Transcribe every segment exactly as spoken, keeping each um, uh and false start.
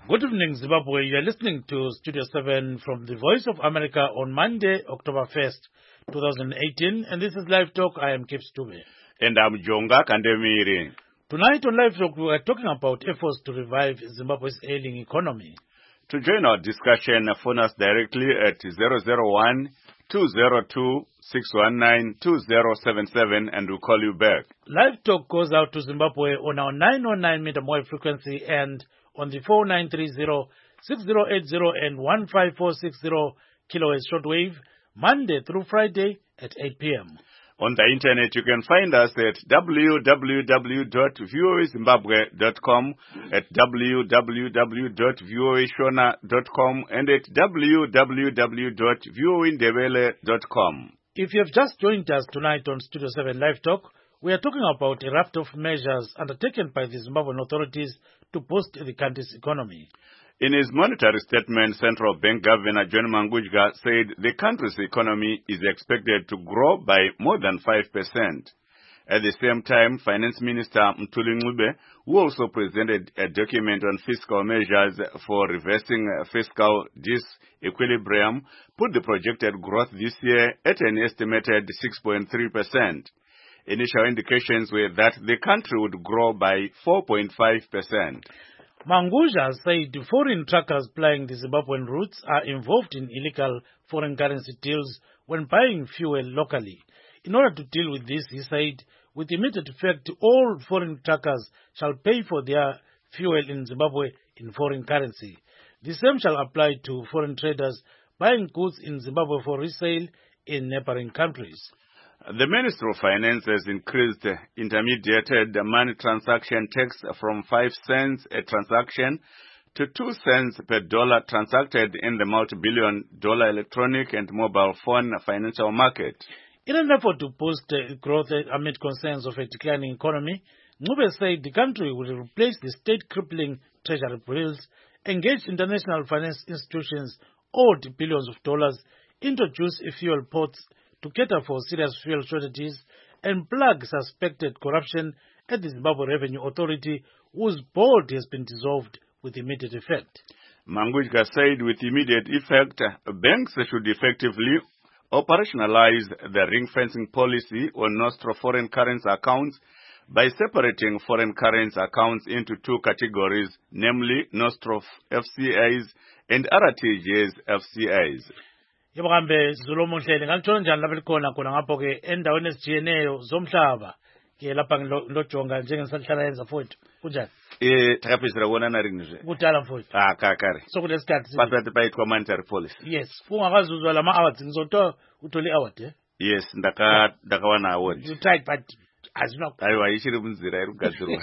Good evening, Zimbabwe. You are listening to Studio seven from the Voice of America on Monday, October first, twenty eighteen. And this is Live Talk. I am Kip Stube. And I'm Jonga Kandemiri. Tonight on Live Talk, we are talking about efforts to revive Zimbabwe's ailing economy. To join our discussion, phone us directly at zero zero one, two zero two, six one nine, two zero seven seven and we'll call you back. Live Talk goes out to Zimbabwe on our nine oh nine meter wave frequency and on the four nine three zero, six zero eight zero and one five four six zero kilohertz shortwave, Monday through Friday at eight p.m. On the internet, you can find us at w w w dot voa zimbabwe dot com, at w w w dot voa shona dot com, and at w w w dot voa ndebele dot com. If you have just joined us tonight on Studio seven Live Talk, we are talking about a raft of measures undertaken by the Zimbabwean authorities to boost the country's economy. In his monetary statement, Central Bank Governor John Mangudya said the country's economy is expected to grow by more than five percent. At the same time, Finance Minister Mthuli Ncube, who also presented a document on fiscal measures for reversing fiscal disequilibrium, put the projected growth this year at an estimated six point three percent. Initial indications were that the country would grow by four point five percent. Mangudya said foreign truckers plying the Zimbabwean routes are involved in illegal foreign currency deals when buying fuel locally. In order to deal with this, he said, with immediate effect, all foreign truckers shall pay for their fuel in Zimbabwe in foreign currency. The same shall apply to foreign traders buying goods in Zimbabwe for resale in neighboring countries. The Ministry of Finance has increased intermediated money transaction tax from five cents a transaction to two cents per dollar transacted in the multi-billion dollar electronic and mobile phone financial market. In an effort to boost growth amid concerns of a declining economy, Ncube said the country will replace the state-crippling treasury bills, engage international finance institutions owed billions of dollars, introduce fuel ports to cater for serious fuel shortages, and plug suspected corruption at the Zimbabwe Revenue Authority, whose board has been dissolved with immediate effect. Mangudya said with immediate effect, banks should effectively operationalize the ring-fencing policy on Nostro foreign currency accounts by separating foreign currency accounts into two categories, namely Nostro F C As and R T G S F C As. Yebo kambe Zulumu Mhleli ngalithola njani lapha likhona khona ngapho ke endaweni ezijiyeneyo zomhlaba ke lapha ngilojonga njengesalihlala yenza mfowethu kunjani eh thakaphezela wona na ring nje kudala mfowethu ah kakare so kulesikhathi basathi bayitwa monetary policy yes ungakazuzwa lama awards ngizoto uthole award eh yes ndaka ndakawana award you tried but azina ayiwa ishiri munzira irugadzirwa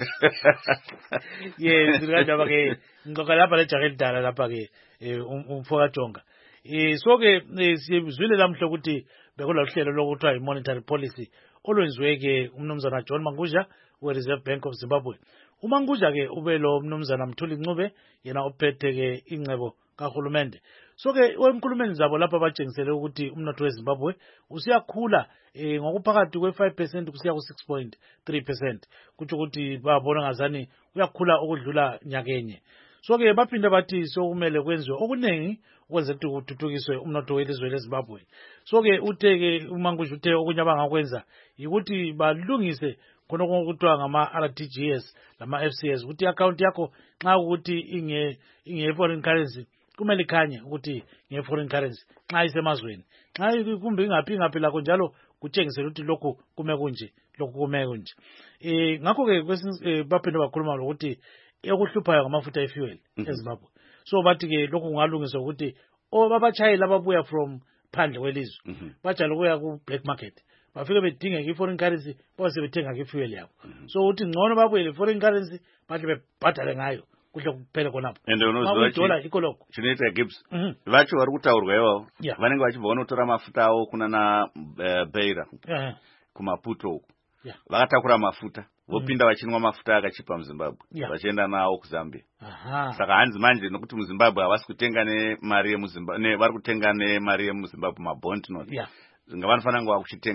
yes ngikandaba ke ngoka lapha lejahe lidala lapha ke umfoka jonga Eh so ke siyizwile lamhla ukuthi bekula uhlelo lokuthiwa i-monetary policy olwenziwe ke umnumzana John Mangudya we Reserve Bank of Zimbabwe. UMangudya ke ube lo umnumzana Mthuli Ncube yena ophethe ke ingcebo kahulumende. So ke wenkulumeni zabo lapha batshengisele ukuthi umnotho weZimbabwe usiyakhula eh ngokuphakathi kwe five percent kusiya ku six point three percent. Kuthi ukuthi babona ngazani uyakhula okudlula nyakenye. So ke baphinda bathi sokumele kwenziwe okunengi ukwenza ukuthi kuthuthukiswe umnotho welizwe leZimbabwe. So ke uthe ke uMangudya uthe okunye abangakwenza ukuthi balungise khona okuthiwa ngama R T G S lama F C S ukuthi account yakho nxa ukuthi inge inge foreign currency kumele ikhanye ukuthi nge foreign currency nxa isemazweni nxa kumbe ingaphi ngaphi lakho njalo kutshengisela ukuthi lokho kume kunje lokho kume kunje eh ngakho ke kwesinye baphinda bakhuluma ukuthi ekuhluphayo ngamafutha efuel eZimbabwe. So bathi ke lokho kungalungiswa ukuthi obabachayela ababuya from phandle kwelizwe bajala ukuya ku black market bafike bedinga ke foreign currency base bethenga ke fuel yabo. So uthi ngcono babuye foreign currency bathi bebhadale ngayo kuhle kuphela khonapho and unozwa dollar ikoloko chineta gibbs vacho vari kutaurwa iwawo vanenge vachibva unotora mafuta awo kuna na Beira kumaputo vakatakura mafuta vopinda vachinwa mafuta akachipa muZimbabwe vachienda nawo kuZambia. Saka hanzi manje nokuti muZimbabwe havasi kutenga nemari yemuZimbabwe vari kutenga nemari yemuZimbabwe mabond note ngavanofanira kuva kuchitenga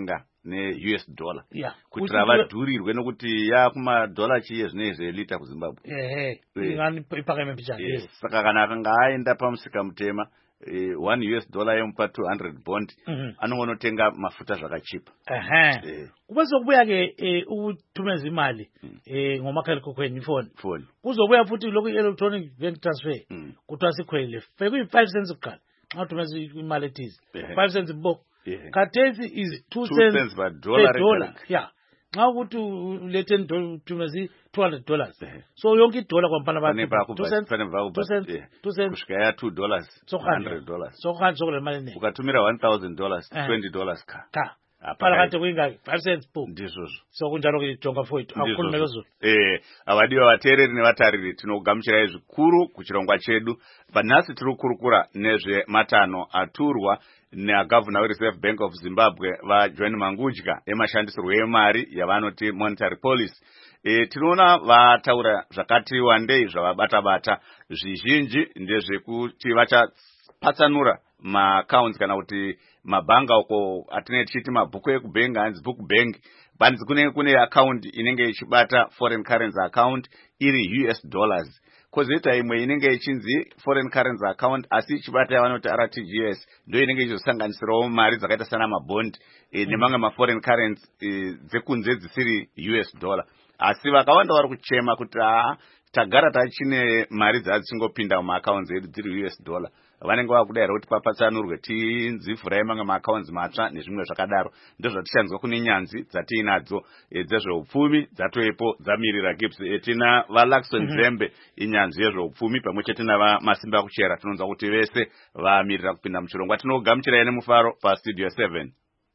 ne-U S dollar yeah kuti ravadhurirwe nokuti yakumadhola chiye zvinezve lita kuZimbabwe. ehe ingani iphakeme mbijani. Yes, saka kana akanga aenda pamusika mutema eh, one U S dollar yomupa two hundred bond anongonotenga mafuta zvakachipa. ehe kuzokubuya ke ukuthumeza imali eh ngomakhalekhukhweni phone phone kuzobuya futhi lokhu electronic bank transfer kuthiwa sikhwele fekuyi five cents kuqala xa uthumeza imali ethize five cents bo khathesi is two cents per dollar. Yeah, xa ukuthi ulethe uthumeza two hundred dollars so yonke idollar kwampana bakho two cents two cents kusvika ya two dollars one hundred dollars so khanti sokule mali ne ukatumira one thousand dollars twenty dollars ka ka phala kade kuyingaki five cents po ndizvozvo so kunjalo ke jonga foyithu akukhulumela zulu. eh avadiwa vateereri nevatariri tinogamuchirai zvikuru kuchirongwa chedu. Panhasi tiri kukurukura nezvematanho aturwa neagavhuna weReserve Bank of Zimbabwe vaJohn Mangudya emashandisirwo emari yavanoti monetary policy. E, tinoona vataura zvakati wandei zvavabata-bata. Zvizhinji ndezvekuti vachapatsanura maaccounts kana kuti mabhanga uko atinenge tichiti mabhuku ekubhengi hanzi book bank banzi kunenge kune account inenge ichibata foreign currency account iri U S dollars. Kozoita imwe inenge ichinzi foreign currency account asi ichibata yavanoti R T G S ndo inenge ichizosanganisirawo mari dzakaita sana mabond e, nemamwe maforeign currency e, dzekunze dzisiri U S dollar. Asi vakawanda vari kuchema kuti aa tagara tachine mari dzadzingopinda mumaaccounts edu dziri U S dollar. Vanenge vakudaira kuti papatsanurwe tinzifurai mamwe maaccounts matsva nezvimwe zvakadaro. Ndozvatichanzwa kune nyanzvi dzatiinadzo e, dzezveupfumi dzatoepo dzamirira Gibbs. E, tina vaLaxon Zembe inyanzvi yezveupfumi pamwe chete navaMasimba Kuchera tinonzwa kuti vese vamirira kupinda muchirongwa. Tinogamuchirai nemufaro pastudio seven.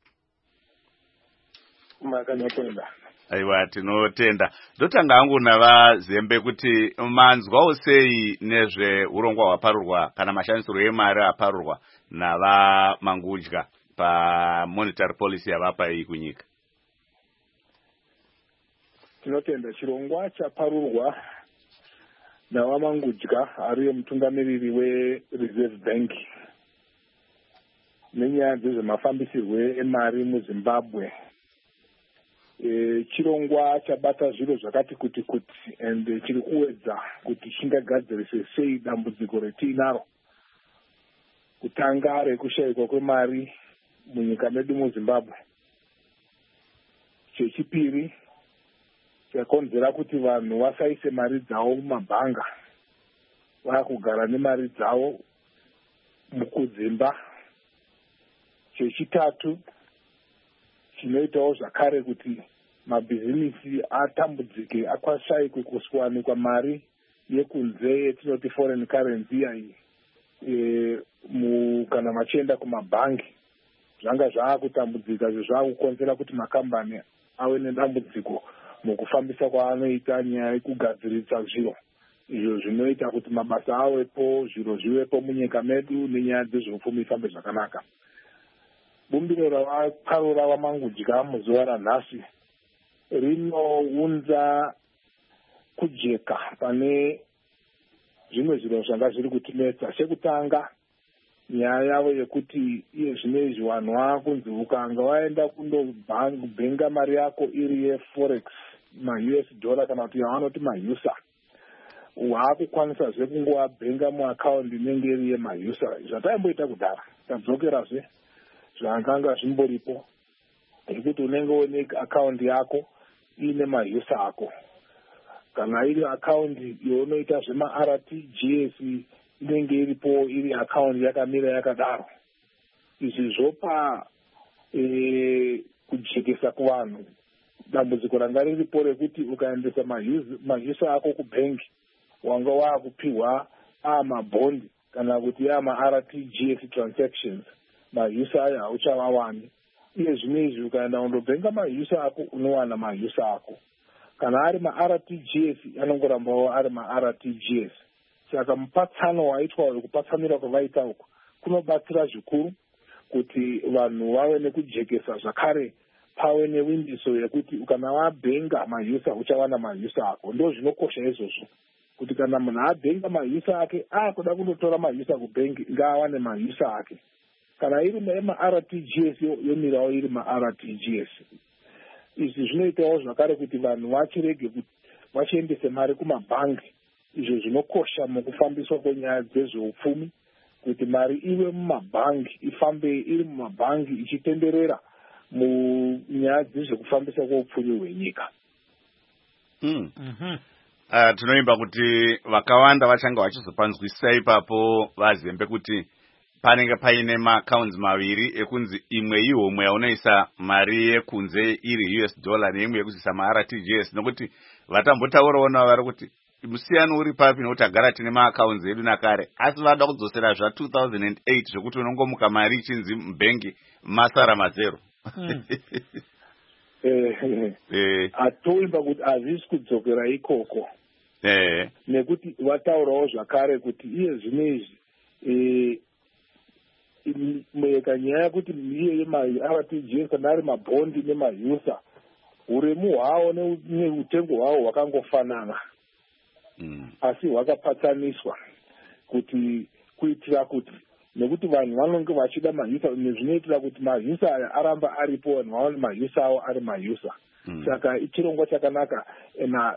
Makanyakwenda. Aiwa tinotenda. Ndotanga hangu navaZembe kuti manzwawo sei nezveurongwa hwaparurwa kana mashandisirwo emari aparurwa navaMangudya pamonetary policy yavapa iyi kunyika. Tinotenda chirongwa chaparurwa navaMangudya ariyo mutungamiriri weReserve Bank nenyaya dzezvemafambisirwo emari muZimbabwe. E, chirongwa chabata zviro zvakati kuti kuti and chiri kuwedza kuti chingagadzirise sei dambudziko retiinaro kutanga rekushayikwa kwemari munyika medu muZimbabwe. Chechipiri chakonzera kuti vanhu vasaise mari dzavo mumabhanga vakugara nemari dzavo mukudzimba. Chechitatu chinoitawo zvakare kuti mabhizinisi atambudzike akwashayikwe kuwanikwa mari yekunze yetinoti foreign currency iyi e, mu kana machienda kumabhangi zvanga zvaakutambudzika zvaakukonzera kuti makambani ave nedambudziko mukufambisa kwaanoita nyaya yekugadziritsa zviro izvo zvinoita kuti mabasa awepo zviro zviwepo munyika medu nenyaya dzezveupfumi ifambe zvakanaka. Bumbiro ravaparura vaMangudya muzuva ranhasi rinounza kujeka pane zvimwe zviro zvanga zviri kutinetsa. Chekutanga nyaya yavo yekuti iye zvinezvi vanhu vakunzi ukanga waenda kundobhenga mari yako iri yeforex ma-U S dollar kana kuti yavanoti mahusa waakukwanisazve kungowabhenga muaccount inenge iri yemahusa. Zvataimboita kudhara tadzokerazve zvakanga zvimboripo yekuti unenge une account yako ine mahusa ako kana iri account yaunoita zvema-R T G S inenge iripo iri account yakamira yakadaro. Izvi zvopa e, kujekesa kuvanhu. Dambudziko ranga riripo rekuti ukaendesa mahusa ako kubhengi wanga waakupiwa amabhondi kana kuti ama-R T G S transactions mahusa aya hauchavawani. Iye zvino izvi ukaenda undobhenga mahusa ako unowana mahusa ako. Kana ari ma-R T G S anongorambawo ari ma-R T G S. Saka mupatsano waitwa wekupatsanira kwavaita uku kunobatsira zvikuru kuti vanhu vave nekujekesa zvakare pave newindiso yekuti kana wabhenga mahusa uchawana mahusa ako. Ndo zvinokosha izvozvo kuti kana munhu abhenga mahusa ake akuda kundotora mahusa kubhengi ngaawane mahusa ake. kana iri ma-R T G S yomirawo iri ma-R T G S. Izvi zvinoitawo zvakare kuti vanhu vachirege vachiendese mari kumabhangi, izvo zvinokosha mukufambiswa kwenyaya dzezveupfumi, kuti mari ive mumabhangi, ifambe iri mumabhangi ichitenderera munyaya dzezvekufambisa kweupfumi hwenyika. Mm. Mm-hmm. Uh, tinoimba kuti vakawanda vachanga vachizopanzwisisa ipapo vazembe kuti panenge paine maaccounts maviri ekunzi imwe ihomwe yaunoisa mari yekunze iri U S dollar neimwe yekuisa ma-R T G S, nokuti vatambotaurawo navo vari kuti musiyano uri papi nokuti agara tine maaccounts edu nakare, asi vada kudzosera zva two thousand eight zvokuti unongomuka mari ichinzi mubhengi masara mazero. Mm. eh atoimba kuti hazvisi kudzokera ikoko. Eh, nekuti vataurawo zvakare kuti iye zvinezvi eh kanyaya yekuti iye yema-R T G S kana ari mabhondi nemausa, uremu hwawo neutengo hwawo hwakangofanana. Mm. Asi hwakapatsaniswa kuti kuitira kuti nekuti vanhu vanonge vachida mausa, zvinoitira kuti mausa aya aramba aripo, vanhu vaone mausa awo ari mausa. Mm. Saka ichirongwa chakanaka ena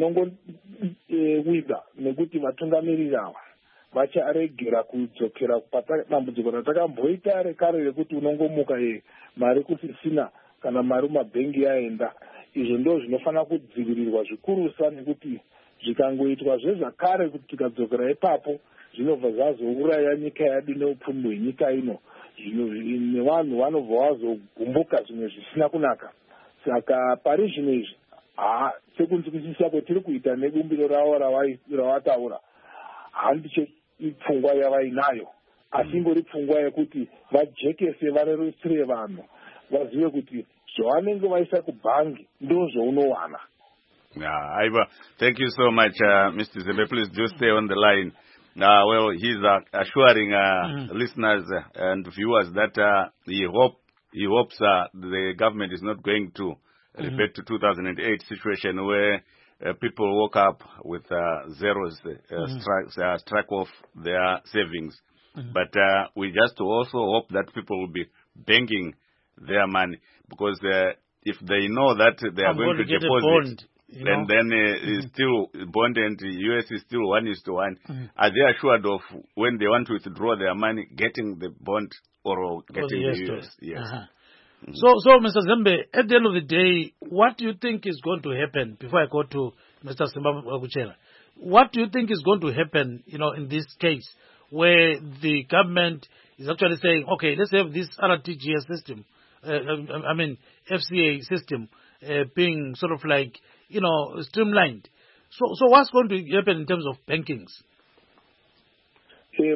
tinongowida nekuti vatungamiriri ava vacharegera kudzokera padambudziko ratakamboita rekare rekuti unongomuka ye mari kusisina kana mari mumabhengi yaenda. Izvo ndo zvinofanira kudzivirirwa zvikurusa, nekuti zvikangoitwa zvezvakare kuti tikadzokera ipapo zvinobva zvazouraya nyika yedu neupfumi hwenyika ino, nevanhu vanobva vazogumbuka zvimwe zvisina kunaka. Saka pari zvino izvi ha sekunzwisisa kwetiri kuita nebumbiro ravo ravataura, handiche pfungwa yavainayo, asi ingori pfungwa yekuti vajekese varerutsire vanhu vazive kuti zvavanenge vaisa kubhangi ndo zvaunowana. Yeah, Iva, thank you so much, uh, Mister Zembe. Please do stay on the line. Uh, well, he's uh, assuring uh, mm. listeners uh, and viewers that uh, he hope he hopes uh, the government is not going to mm-hmm. revert to two thousand eight situation where uh, people woke up with uh, zeros, uh, mm-hmm. strike, uh, strike off their savings. Mm-hmm. But uh, we just also hope that people will be banking their money, because uh, if they know that they I'm are going, going to, to deposit, you know? and then uh, mm-hmm. it's still bond and U S is still one is to one, mm-hmm. are they assured of when they want to withdraw their money, getting the bond or getting the the U S? Yes. Uh-huh. Mm-hmm. So, so Mister Zembe, at the end of the day, what do you think is going to happen? Before I go to Mister Simbakuchela, what do you think is going to happen, you know, in this case, where the government is actually saying, okay, let's have this R T G S system, uh, I mean, F C A system, uh, being sort of like, you know, streamlined. So, so what's going to happen in terms of bankings? I,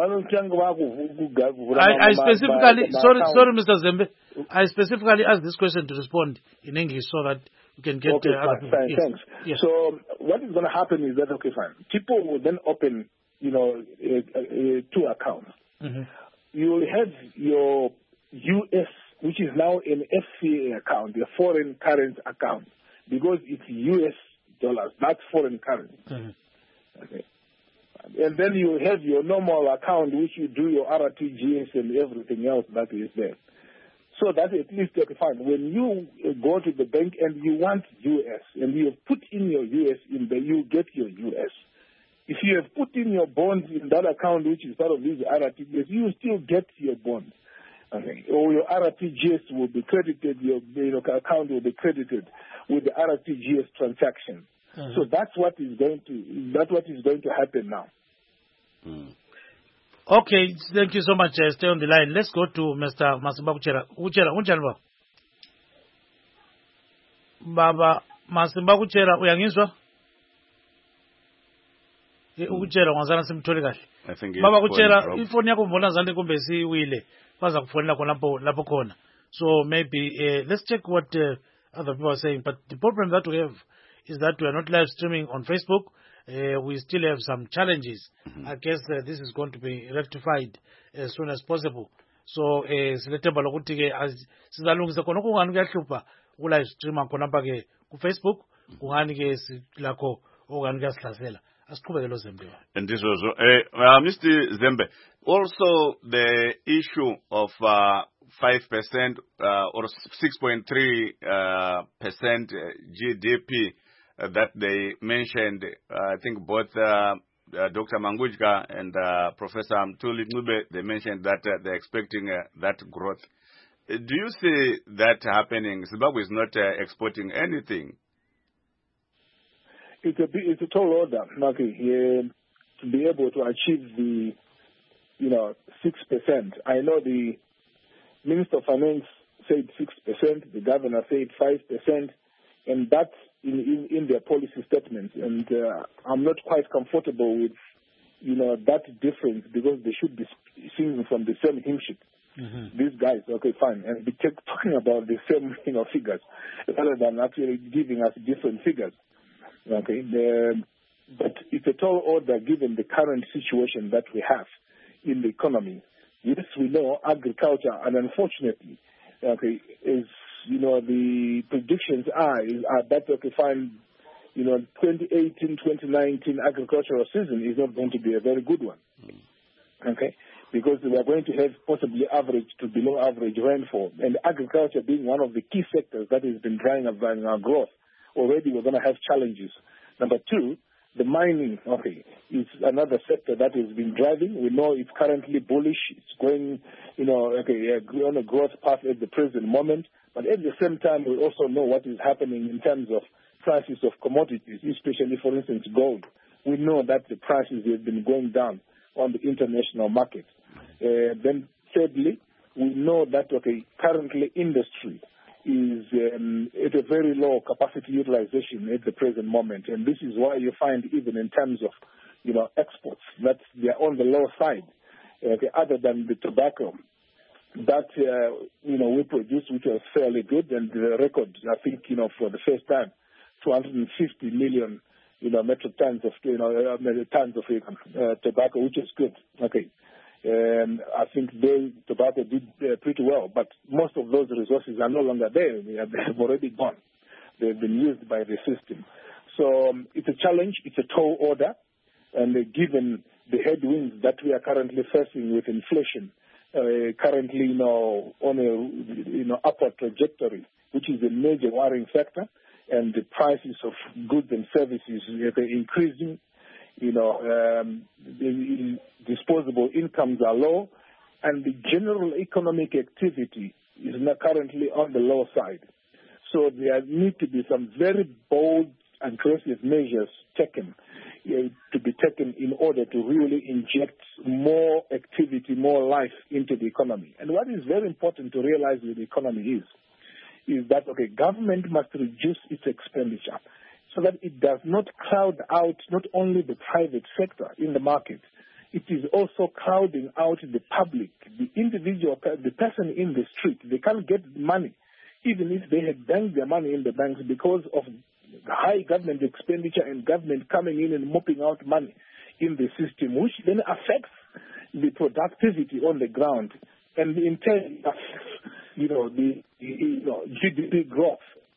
I specifically, sorry, sorry, Mister Zembe, I specifically asked this question to respond in English so that you can get okay, uh, other fine, fine, yes. Thanks. Yes. So what is going to happen is that, okay, fine. People will then open, you know, uh, uh, two accounts. Mm-hmm. You will have your U S, which is now an F C A account, a foreign currency account, because it's U S dollars. That's foreign currency. Mm-hmm. Okay. And then you have your normal account, which you do your R T G S and everything else that is there. So that at least, okay, fine. When you go to the bank and you want U S, and you have put in your U S in there, you get your U S. If you have put in your bonds in that account, which is part of this R T G S, you still get your bonds. Okay. Or your R T G S will be credited, your, your account will be credited with the R T G S transaction. Mm-hmm. So that's what is going to that's what is going to happen now. Mm. Okay, thank you so much. Uh, stay on the line. Let's go to Mister Masimbakuchela. Uchela, unjani Baba Masimbakuchela uyangizwa? Ukuchela ngazana simthole kahle. Baba kuchela ifoni yakho mbona zande kumbe siwile. Baza kufonela khona lapho lapho khona. So maybe uh, let's check what uh, other people are saying. But the problem that we have is that we are not live streaming on Facebook. Uh, we still have some challenges. Mm-hmm. I guess uh, this is going to be rectified as soon as possible. So, silethemba lokuthi ke sizalungisa khona kungani kuyahlupha ku live stream khona pha ke ku Facebook kungani ke silakho okanye kuyasihlasela asiqhubeke lo Zembe. And this was uh, uh, Mister Zembe. Also, the issue of uh, five percent uh, or six point three uh, percent G D P uh, that they mentioned. Uh, I think both uh, uh, Doctor Mangujga and uh, Professor Mthuli Ncube, they mentioned that uh, they're expecting uh, that growth. Uh, do you see that happening? Zimbabwe is not uh, exporting anything. It's a it's a tall order, Naki, yeah, to be able to achieve the, you know, six percent. I know the Minister of Finance said six percent, the governor said five percent, and that's in, in, in their policy statements. And uh, I'm not quite comfortable with, you know, that difference because they should be singing from the same hymn sheet. Mm-hmm. These guys, okay, fine, and be t- talking about the same, you know, figures rather than actually giving us different figures. Okay, the, but it's a tall order given the current situation that we have in the economy. Yes, we know agriculture, and unfortunately, okay, is, you know, the predictions are, is, are that, okay, fine, you know, twenty eighteen twenty nineteen agricultural season is not going to be a very good one. Okay, because we are going to have possibly average to below average rainfall, and agriculture being one of the key sectors that has been driving up our growth. Already we're going to have challenges. Number two, the mining, okay, is another sector that has been driving. We know it's currently bullish. It's going, you know, okay, on a growth path at the present moment. But at the same time, we also know what is happening in terms of prices of commodities, especially, for instance, gold. We know that the prices have been going down on the international market. Uh, then thirdly, we know that, okay, currently industry is um, at a very low capacity utilization at the present moment. And this is why you find even in terms of, you know, exports, that they're on the low side, uh, other than the tobacco that, uh, you know, we produced, which was fairly good. And the record, I think, you know, for the first time, two hundred fifty million, you know, metric tons of, you know, uh, tons of uh, tobacco, which is good. Okay. And I think they, tobacco did uh, pretty well, but most of those resources are no longer there. They have, they have already gone. They've been used by the system. So um, it's a challenge. It's a tall order. And uh, given the headwinds that we are currently facing with inflation, uh, currently, you know, on a, you know, upward trajectory, which is a major worrying factor, and the prices of goods and services are increasing. You know, um, the disposable incomes are low, and the general economic activity is not currently on the low side. So there need to be some very bold, aggressive measures taken uh, to be taken in order to really inject more activity, more life into the economy. And what is very important to realize with the economy is, is that, okay, government must reduce its expenditure, so that it does not crowd out not only the private sector in the market, it is also crowding out the public, the individual, the person in the street. They can't get money, even if they had banked their money in the banks, because of the high government expenditure and government coming in and mopping out money in the system, which then affects the productivity on the ground, and in turn affects, you know, the, the you know, G D P growth.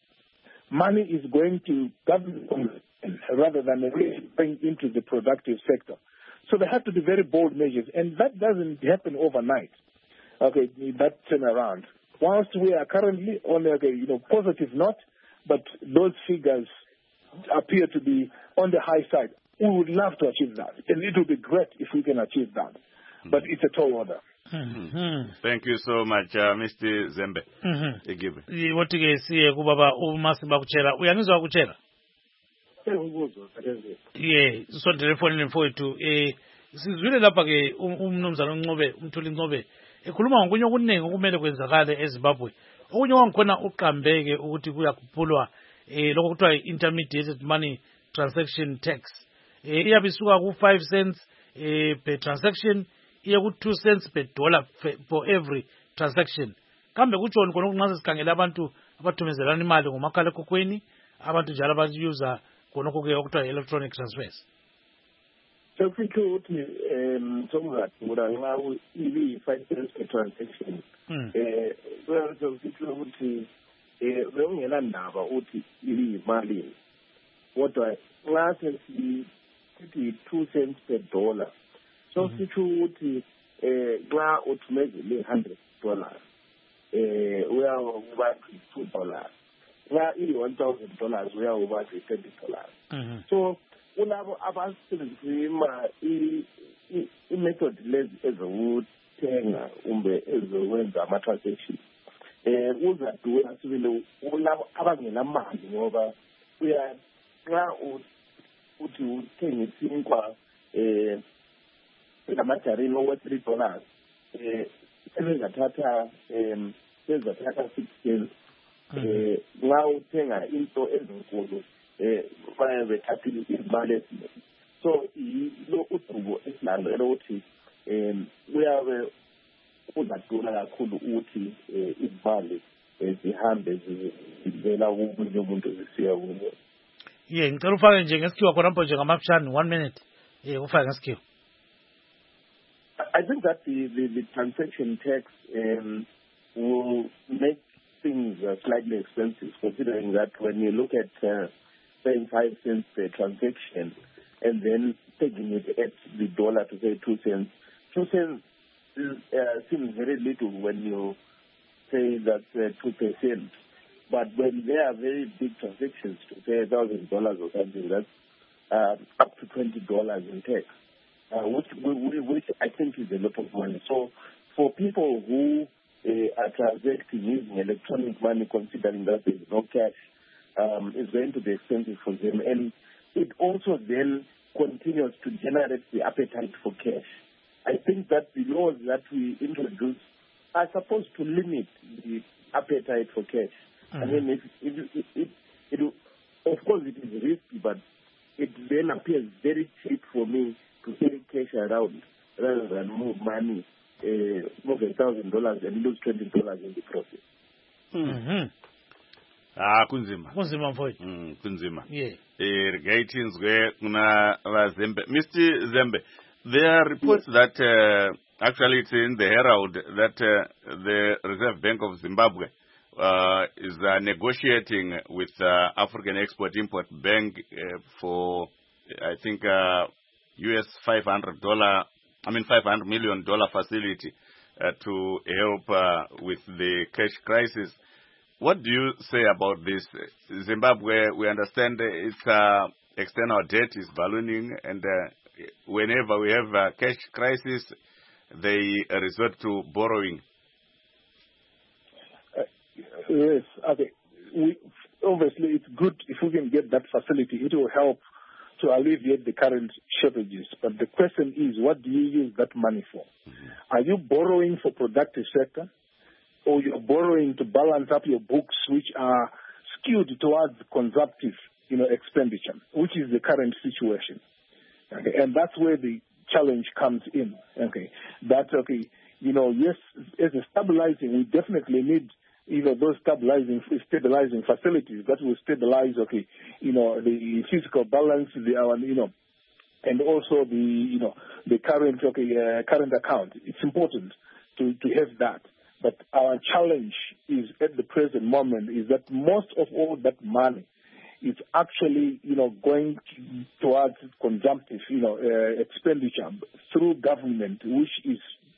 Money is going to government rather than going into the productive sector. So there have to be very bold measures, and that doesn't happen overnight. Okay, that turnaround. Whilst we are currently on a, you know, positive note, but those figures appear to be on the high side. We would love to achieve that, and it would be great if we can achieve that. But it's a tall order. Mm-hmm. Thank you so much, uh, Mister Zembe. Mm-hmm. What you see, Kubaba, Umasiba Kuchera, we are not Kuchera. Yeah, so the phone for it to a sizwile lapha ke umnumzana uNcube umthuli Ncube ekhuluma ngokunye okuningi okumele kwenzakale eZimbabwe. Okunye wangikhona uqambeke ukuthi kuyakhuphulwa eh lokho kuthiwa intermediated money transaction tax. Eh iyabe isuka ku five cents eh per transaction iye ku two cents per dollar for every transaction. Kambe kutshoni khona ukunqasa sikhangela abantu abathumezelana imali ngomakhala ekhokhweni, abantu njalo abayuza khonokho ke okuthiwa electronic transfers. Sekufihle ukuthi um somngathi ngoba nxa ibi five cents per transaction eh sekufihle ukuthi eh bekungena ndaba ukuthi ibi imali kodwa nxa sesithi two cents per dollar. So sitsho ukuthi eh nxa uthumezele one hundred dollars eh uyakuba two dollars. Nxa i one thousand dollars uyakuba thirty dollars. So kulabo abasebenzisa i-method lezi ezokuthenga kumbe ezokwenza ama-transaction eh uzadula sibile kulabo abangenamali ngoba uya nxa uthi uthenge isinkwa eh ngamajarini owe three dollars eh sebezathatha em sebezathatha six cents eh nxa uthenga into ezinkulu eh baye bethatha imali ezinengi. So lo udubo esilalo elokuthi em uyabe uzadula kakhulu ukuthi imali zihambe zivela kumunye umuntu zisiya kumunye. Ye ngicela ufake nje ngesikhiwa khona mpo nje ngamafishane one minute eh ufake ngesikhiwa. I think that the, the, the transaction tax um, will make things uh, slightly expensive, considering that when you look at uh, paying five cents per transaction and then taking it at the dollar to say two cents, two cents uh, seems very little when you say that uh, two percent. But when there are very big transactions to say a thousand dollars or something, that's uh, up to twenty dollars in tax. Uh, which, which I think is a lot of money. So for people who uh, are transacting using electronic money, considering that there is no cash, um, it's going to be expensive for them. And it also then continues to generate the appetite for cash. I think that the laws that we introduce are supposed to limit the appetite for cash. Mm-hmm. I mean, it, it, it, it, it, of course it is risky, but it then appears very cheap for me to carry cash around rather than move money, uh, move a thousand dollars and lose twenty dollars in the process. Mm-hmm. Ah, kunzima. Kunzima mfowethu. Mm, kunzima. Yeah. Irrigatingzwe kuna Zembe. Mister Zembe, there are reports mm. that uh, actually it's in the Herald that uh, the Reserve Bank of Zimbabwe uh, is uh, negotiating with uh, African Export-Import Bank uh, for, I think, uh, U S five hundred dollars, I mean five hundred million dollars facility uh, to help uh, with the cash crisis. What do you say about this? Zimbabwe, we understand its uh, external debt is ballooning, and uh, whenever we have a cash crisis, they resort to borrowing. Uh, yes, okay. We, obviously, it's good if we can get that facility. It will help to alleviate the current shortages. But the question is, what do you use that money for? Mm-hmm. Are you borrowing for productive sector, or you're borrowing to balance up your books, which are skewed towards consumptive, you know, expenditure, which is the current situation? Okay, and that's where the challenge comes in. Okay, that okay, you know, yes, as a stabilizing, we definitely need, you know, those stabilizing stabilizing facilities that will stabilize, okay, you know, the physical balance, the our, you know, and also the, you know, the current, okay, uh, current account. It's important to to have that. But our challenge is at the present moment is that most of all that money is actually, you know, going towards consumptive, you know, uh, expenditure through government, which is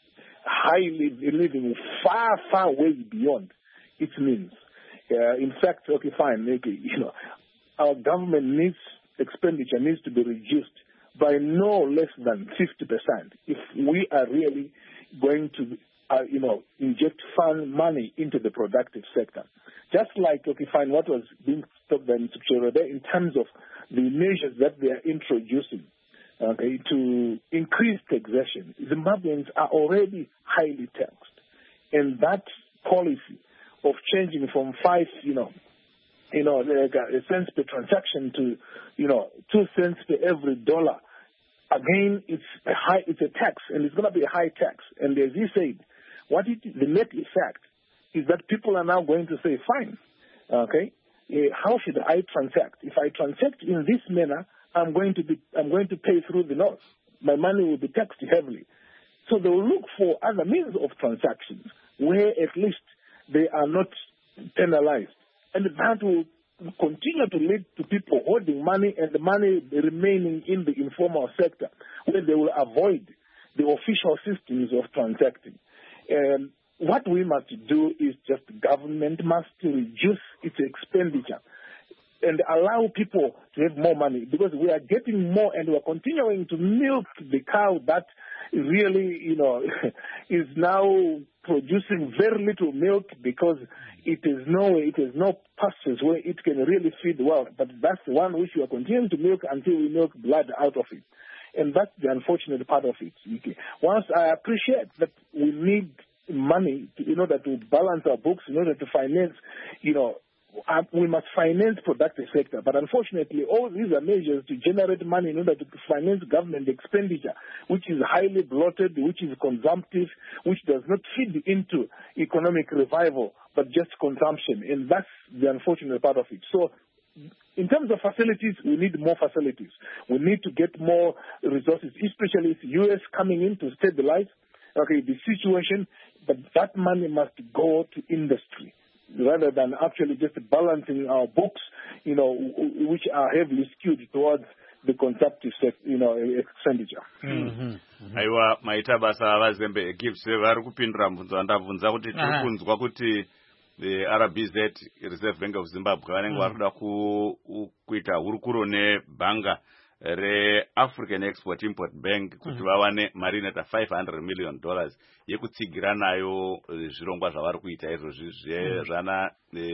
highly living far, far way beyond its means. Uh, in fact, okay, fine, okay, you know, our government needs expenditure needs to be reduced by no less than fifty percent if we are really going to, uh, you know, inject fund money into the productive sector. Just like, okay, fine, what was being talked about in Secretary in terms of the measures that they are introducing, okay, to increase taxation. Zimbabweans are already highly taxed, and that policy of changing from five, you know, you know, like a cents per transaction to, you know, two cents per every dollar. Again, it's a high, it's a tax, and it's going to be a high tax. And as he said, what it, the net effect is that people are now going to say, fine, okay, uh, how should I transact? If I transact in this manner, I'm going to be, I'm going to pay through the nose. My money will be taxed heavily. So they will look for other means of transactions where at least they are not penalized. And that will continue to lead to people holding money and the money remaining in the informal sector, where they will avoid the official systems of transacting. Um, what we must do is just government must reduce its expenditure and allow people to have more money, because we are getting more and we are continuing to milk the cow that really, you know, is now producing very little milk because it is no, it is no pastures where it can really feed well. But that's the one which we are continuing to milk until we milk blood out of it. And that's the unfortunate part of it. Okay. Once I appreciate that we need money to, in order to balance our books, in order to finance, you know, Uh, we must finance productive sector, but unfortunately all these are measures to generate money in order to finance government expenditure, which is highly bloated, which is consumptive, which does not feed into economic revival, but just consumption, and that's the unfortunate part of it. So in terms of facilities, we need more facilities. We need to get more resources, especially the U S coming in to stabilize okay, the situation, but that money must go to industry, rather than actually just balancing our books, you know, which are heavily skewed towards the consumptive, you know, expenditure. Mm-hmm. Aiwa maita basa vazembe gives vari kupindura mvunzo ndabvunza kuti tiri kunzwa kuti the R B Z Reserve Bank of Zimbabwe vanenge vari kuda kuita hurukuro nebhanga re African Export Import Bank kuti vawane mari inota five hundred million dollars yekutsigira nayo zvirongwa zvavari kuita izvozvi zvana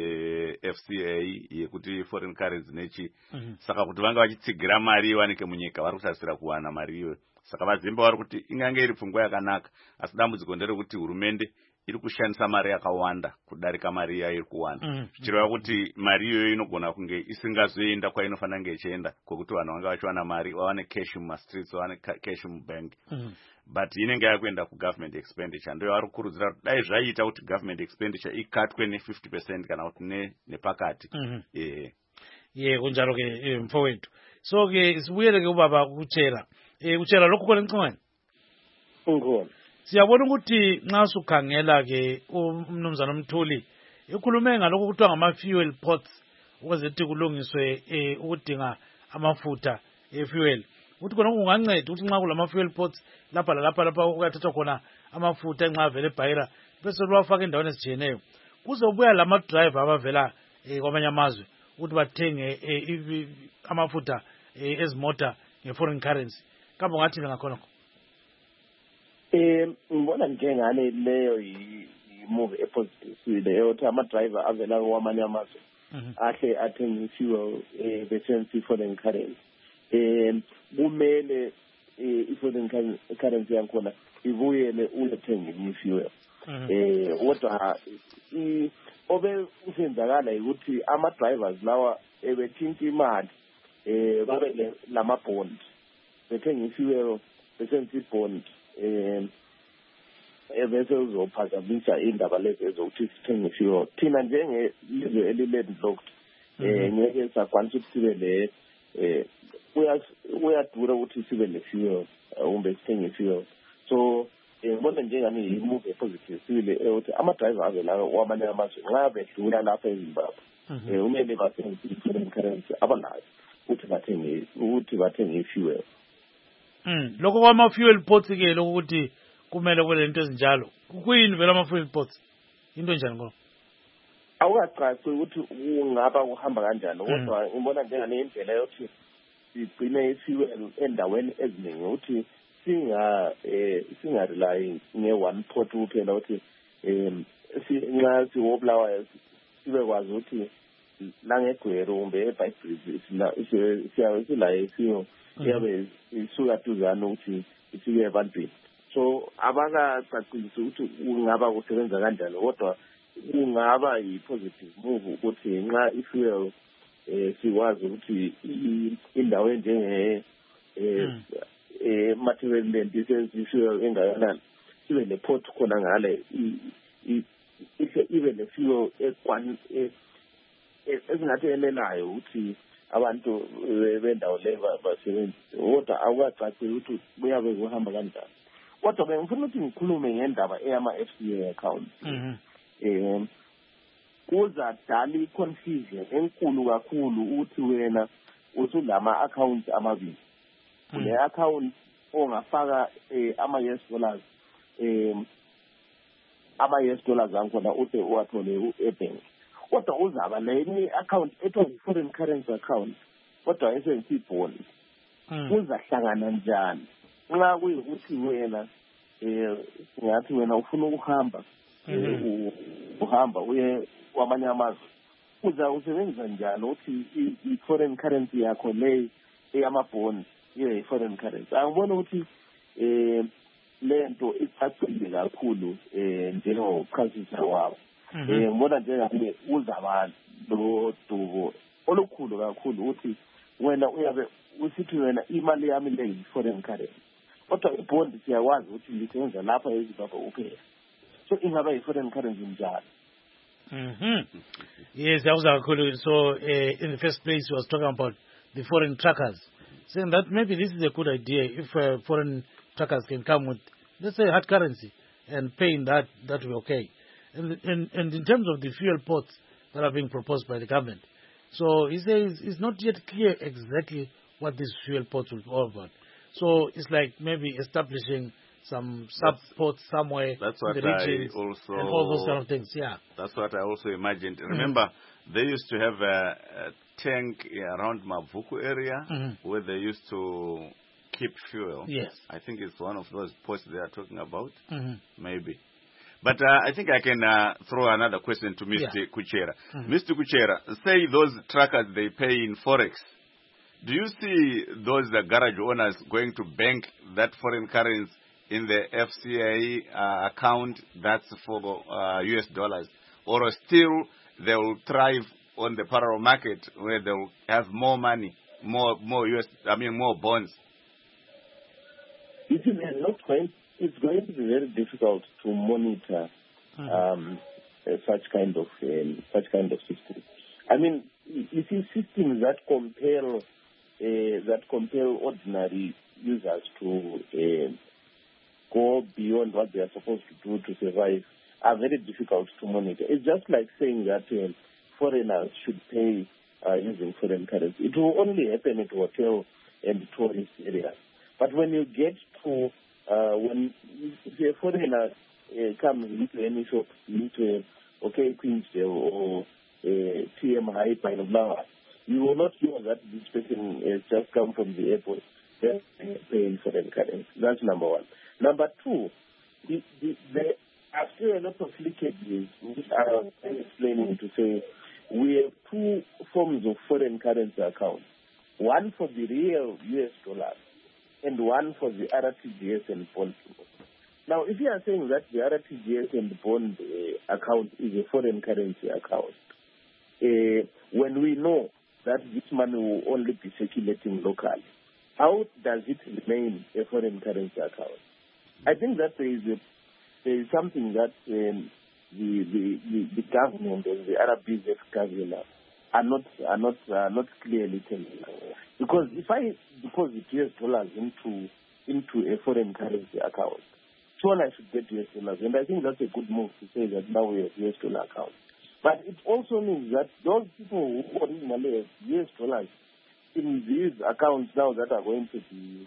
F C A yekuti foreign currency nechi saka kuti vanga vachitsigira mari iwanike munyika vari kusasira kuwana mari iyo. Saka vazimba vari kuti ingange iri pfungwa yakanaka, asi dambudziko nderekuti hurumende iri kushandisa mari yakawanda kudarika mari iya iri kuwana, zvichireva kuti mari iyoyo inogona kunge isingazoenda kwainofanira kunge ichienda, kwekuti vanhu vanga vachiwana mari vawane cash mumastreets, vawane cash mubank, but inenge yakuenda kugovernment expenditure. Ndoyo vari kukurudzira kuti dai zvaiita kuti government expenditure ikatwe ne fifty percent kana kuti nepakati. Eh ye kunjalo ke mfowethu. So ke sibuyele ke ubaba kuchela. Eh kuchela lokho khona encane. Ungkhona. Siyabona ukuthi nxa sukhangela ke umnumzana Mthuli ikhulume ngalokho kuthiwa ngama fuel pots ukuzethi kulungiswe eh ukudinga amafutha e fuel. Uthi khona kunganceda ukuthi nxa kulama fuel pots lapha lapha lapha ukathatha khona amafutha nxa vele ebhayira bese lwafaka endaweni ezijeneyo. Kuzobuya lama driver abavela eh kwamanye amazwe ukuthi bathenge amafutha ezimota ngeforeign currency. Kambe ngathi ngakhona khona. Eh ngibona njengane leyo i-move epositive eyothi ama-driver avela kwamanye amazwe ahle athenge i-fuel besebenzisa foreign currency. Um kumele i-foreign currency yakhona ibuyele ulethenge i-fuel. Um kodwa obe usenzakala ukuthi ama-drivers lawa ebethinta imali um babe lama-bond, bethenge i-fuel besebenzisa i-bond. Um ebese uzophazamisa indaba lezi ezokuthi sithenge i-fuel. Thina njengelizwe elilandlocked um ngeke sakwanisa ukuthi sibe le um uyadura ukuthi sibe ne-fuel kumbe sithenge i-fuel. So ngibona njengani i-move epositive sibile eyokuthi ama-driver avela kwamanye amazwe nxa bedlula lapha eZimbabwe um kumele basebenzise i-foreign currency abanayo ukuthi bathenge ukuthi bathenge i-fuel. Mm lokho kwama fuel pots ke lokho ukuthi kumele kube lento ezinjalo kuyini vela ama fuel pots into njani ngoba awukacaci ukuthi ungaba uhamba kanjani, kodwa ngibona njengane indlela yokuthi sigcine i-fuel endaweni eziningi ukuthi singa eh singa rely nge one pot kuphela ukuthi em nxa siwoblawa sibe kwazi ukuthi la ngegwero kumbe eBhayibheli sila siya sila isiyo yabe isuka tuzana ukuthi isike ebantwini. So abakacacisi ukuthi kungaba kusebenza kanjani, kodwa kungaba yi-positive move ukuthi nxa i-fuel eh sikwazi ukuthi indawo enjenge eh material lendisence i-fuel engayonani sibe ne-pot khona ngale ibe ne-fuel ekwan ezingathi enelayo ukuthi abantu bendawo le basebenzise, kodwa awukacaci ukuthi buyabe kuhamba kanjani. Kodwa bengifuna ukuthi ngikhulume ngendaba eyama-F C A accounts. um kuzadala i-confusion enkulu kakhulu uthi wena usulama accounts amabili. Kule account ongafaka eh, ama-U S dollars um ama-U S dollars angikhona ude uwathole ebhenki. Kodwa uzaba lenye account ethiwa i-foreign currency account kodwa eseyisibhoni. Kuzahlangana njani? Nxa kuyikuthi wena eh ngathi wena ufuna ukuhamba uhamba uye kwamanye amazwe uza usebenzisa njani uthi i-foreign currency yakho le eyamabhoni ye foreign currency? Angibona ukuthi eh lento icacile kakhulu eh njengokuchazisa wabo. Eh ngibona njengathi uzaba lo dubo olukhulu kakhulu uthi wena uyabe usithi wena imali yami le foreign currency. Kodwa ibond siyakwazi ukuthi lisenza lapha eZimbabwe kuphela. So ingaba i-foreign currency njalo. Mhm. Yes, that was kakhulu. So uh, in the first place he was talking about the foreign trackers, saying that maybe this is a good idea if uh, foreign trackers can come with, let's say, hard currency and pay in that, that will be okay. And, and, and in terms of the fuel ports that are being proposed by the government, so he says it's not yet clear exactly what these fuel ports will be all about. So it's like maybe establishing some sub-ports somewhere that's what in the regions I also, and all those kind of things, yeah. That's what I also imagined. Remember, mm-hmm. they used to have a, a tank around Mavuku area mm-hmm. where they used to keep fuel. Yes. I think it's one of those ports they are talking about, mm-hmm. maybe. But uh, I think I can uh, throw another question to Mister Yeah. Kuchera. Mm-hmm. Mister Kuchera, say those truckers, they pay in Forex. Do you see those uh, garage owners going to bank that foreign currency in the F C A uh, account that's for uh, U S dollars? Or still they will thrive on the parallel market where they will have more money, more more U S, I mean more bonds? It is not going, it's going to be very difficult to monitor mm-hmm. um, uh, such kind of um, such kind of system. I mean, you see systems that compel Uh, that compel ordinary users to uh, go beyond what they are supposed to do to survive are very difficult to monitor. It's just like saying that uh, foreigners should pay uh, using foreign currency. It will only happen at hotel and tourist areas. But when you get to, uh, when if a foreigner uh, comes into any shop, into a, okay, Queensdale or uh, T M High by the Flower, you will not know that this person has just come from the airport. They're paying foreign currency. That's number one. Number two, the, the, there are still a lot of leakages which are explaining to say we have two forms of foreign currency accounts. One for the real U S dollars and one for the R T G S and bond. Now, if you are saying that the R T G S and bond uh, account is a foreign currency account, uh, when we know that this money will only be circulating locally, how does it remain a foreign currency account? I think that there is, a, there is something that um, the, the, the, the government and the Arab business governor are not are not are not clearly telling us. Because if I deposit U S dollars into into a foreign currency account, so I should get U S dollars, and I think that's a good move to say that now we have U S dollar account. But it also means that those people who originally have U S dollars in these accounts now that are going to be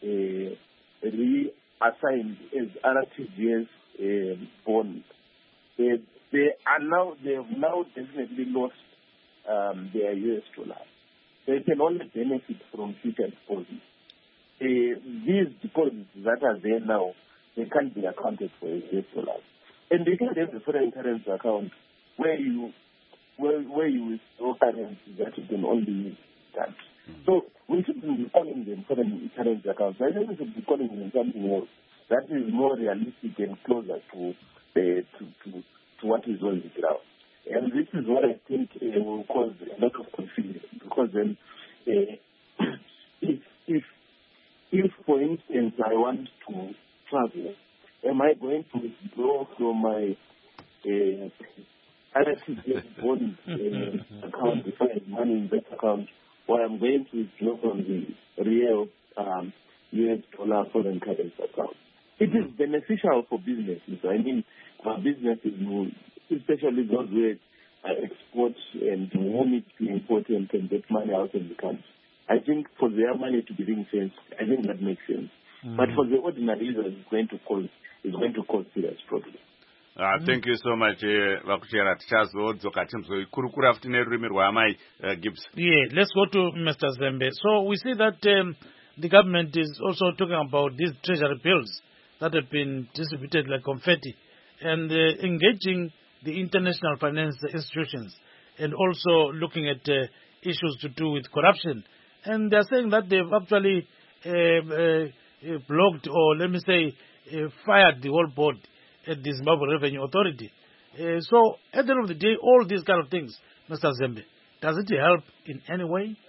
uh, reassigned as R T G S uh, bonds, they, they are now they have now definitely lost um, their U S dollars. They can only benefit from future deposits. Uh, these deposits that are there now, they can't be accounted for as U S dollars. And they can have a foreign currency account where you where where you withdraw currency that you can only use that. Mm-hmm. So we shouldn't be calling them foreign currency accounts. I think we should be calling them something else that is more realistic and closer to uh, to, to to what is on the ground. And this is what I think uh, will cause a lot of confusion, because then uh, if if if for instance I want to travel, am I going to withdraw from my uh, R T G S bond uh, account, if I have money in that account, or I'm going to withdraw from the real um, U S dollar foreign currency account? It is beneficial for businesses. I mean, uh, businesses, will, especially those where uh, export and who needs to import and can get money out of the country. I think for their money to be ring-fenced, I think that makes sense. Mm-hmm. But for the ordinary user, it's going to cause it's going to cause serious problems. Uh, thank you so much, Vakuchera Chazo Timso Kurukura Gibbs. Yeah, let's go to Mister Zembe. So we see that um, the government is also talking about these treasury bills that have been distributed like confetti and uh, engaging the international finance institutions and also looking at uh, issues to do with corruption. And they're saying that they've actually uh, uh, blocked or let me say uh, fired the whole board at the Zimbabwe Revenue Authority. Uh, so at the end of the day, all these kind of things, Mister Zembe, does it help in any way?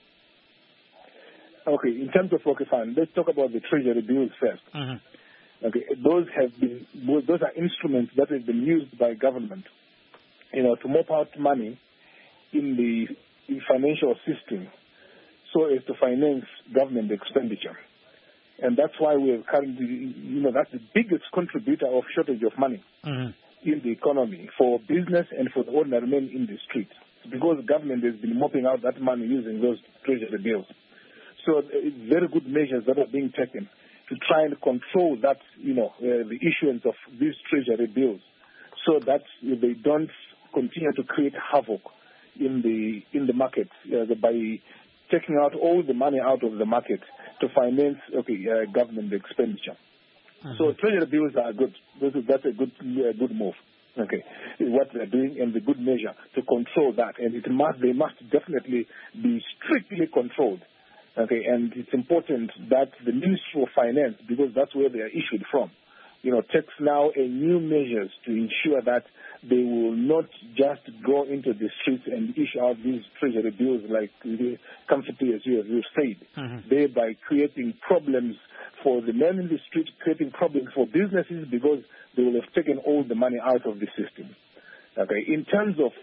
Okay, in terms of okay, fine, let's talk about the treasury bills first. Mm-hmm. Okay, those have been those are instruments that have been used by government, you know, to mop out money in the in financial system, so as to finance government expenditure. And that's why we are currently, you know, that's the biggest contributor of shortage of money mm-hmm. in the economy for business and for the ordinary men in the streets. Because the government has been mopping out that money using those treasury bills. So it's very good measures that are being taken to try and control that, you know, uh, the issuance of these treasury bills so that they don't continue to create havoc in the in the market uh, by taking out all the money out of the market to finance okay uh, government expenditure. Mm-hmm. So treasury bills are good. That's a good uh, good move. Okay, what they're doing and the good measure to control that, and it must they must definitely be strictly controlled. Okay, and it's important that the Ministry of Finance, because that's where they are issued from, you know, takes now a new measures to ensure that they will not just go into the streets and issue out these treasury bills like comfortably as you have said, mm-hmm. thereby creating problems for the men in the street, creating problems for businesses because they will have taken all the money out of the system. Okay, in terms of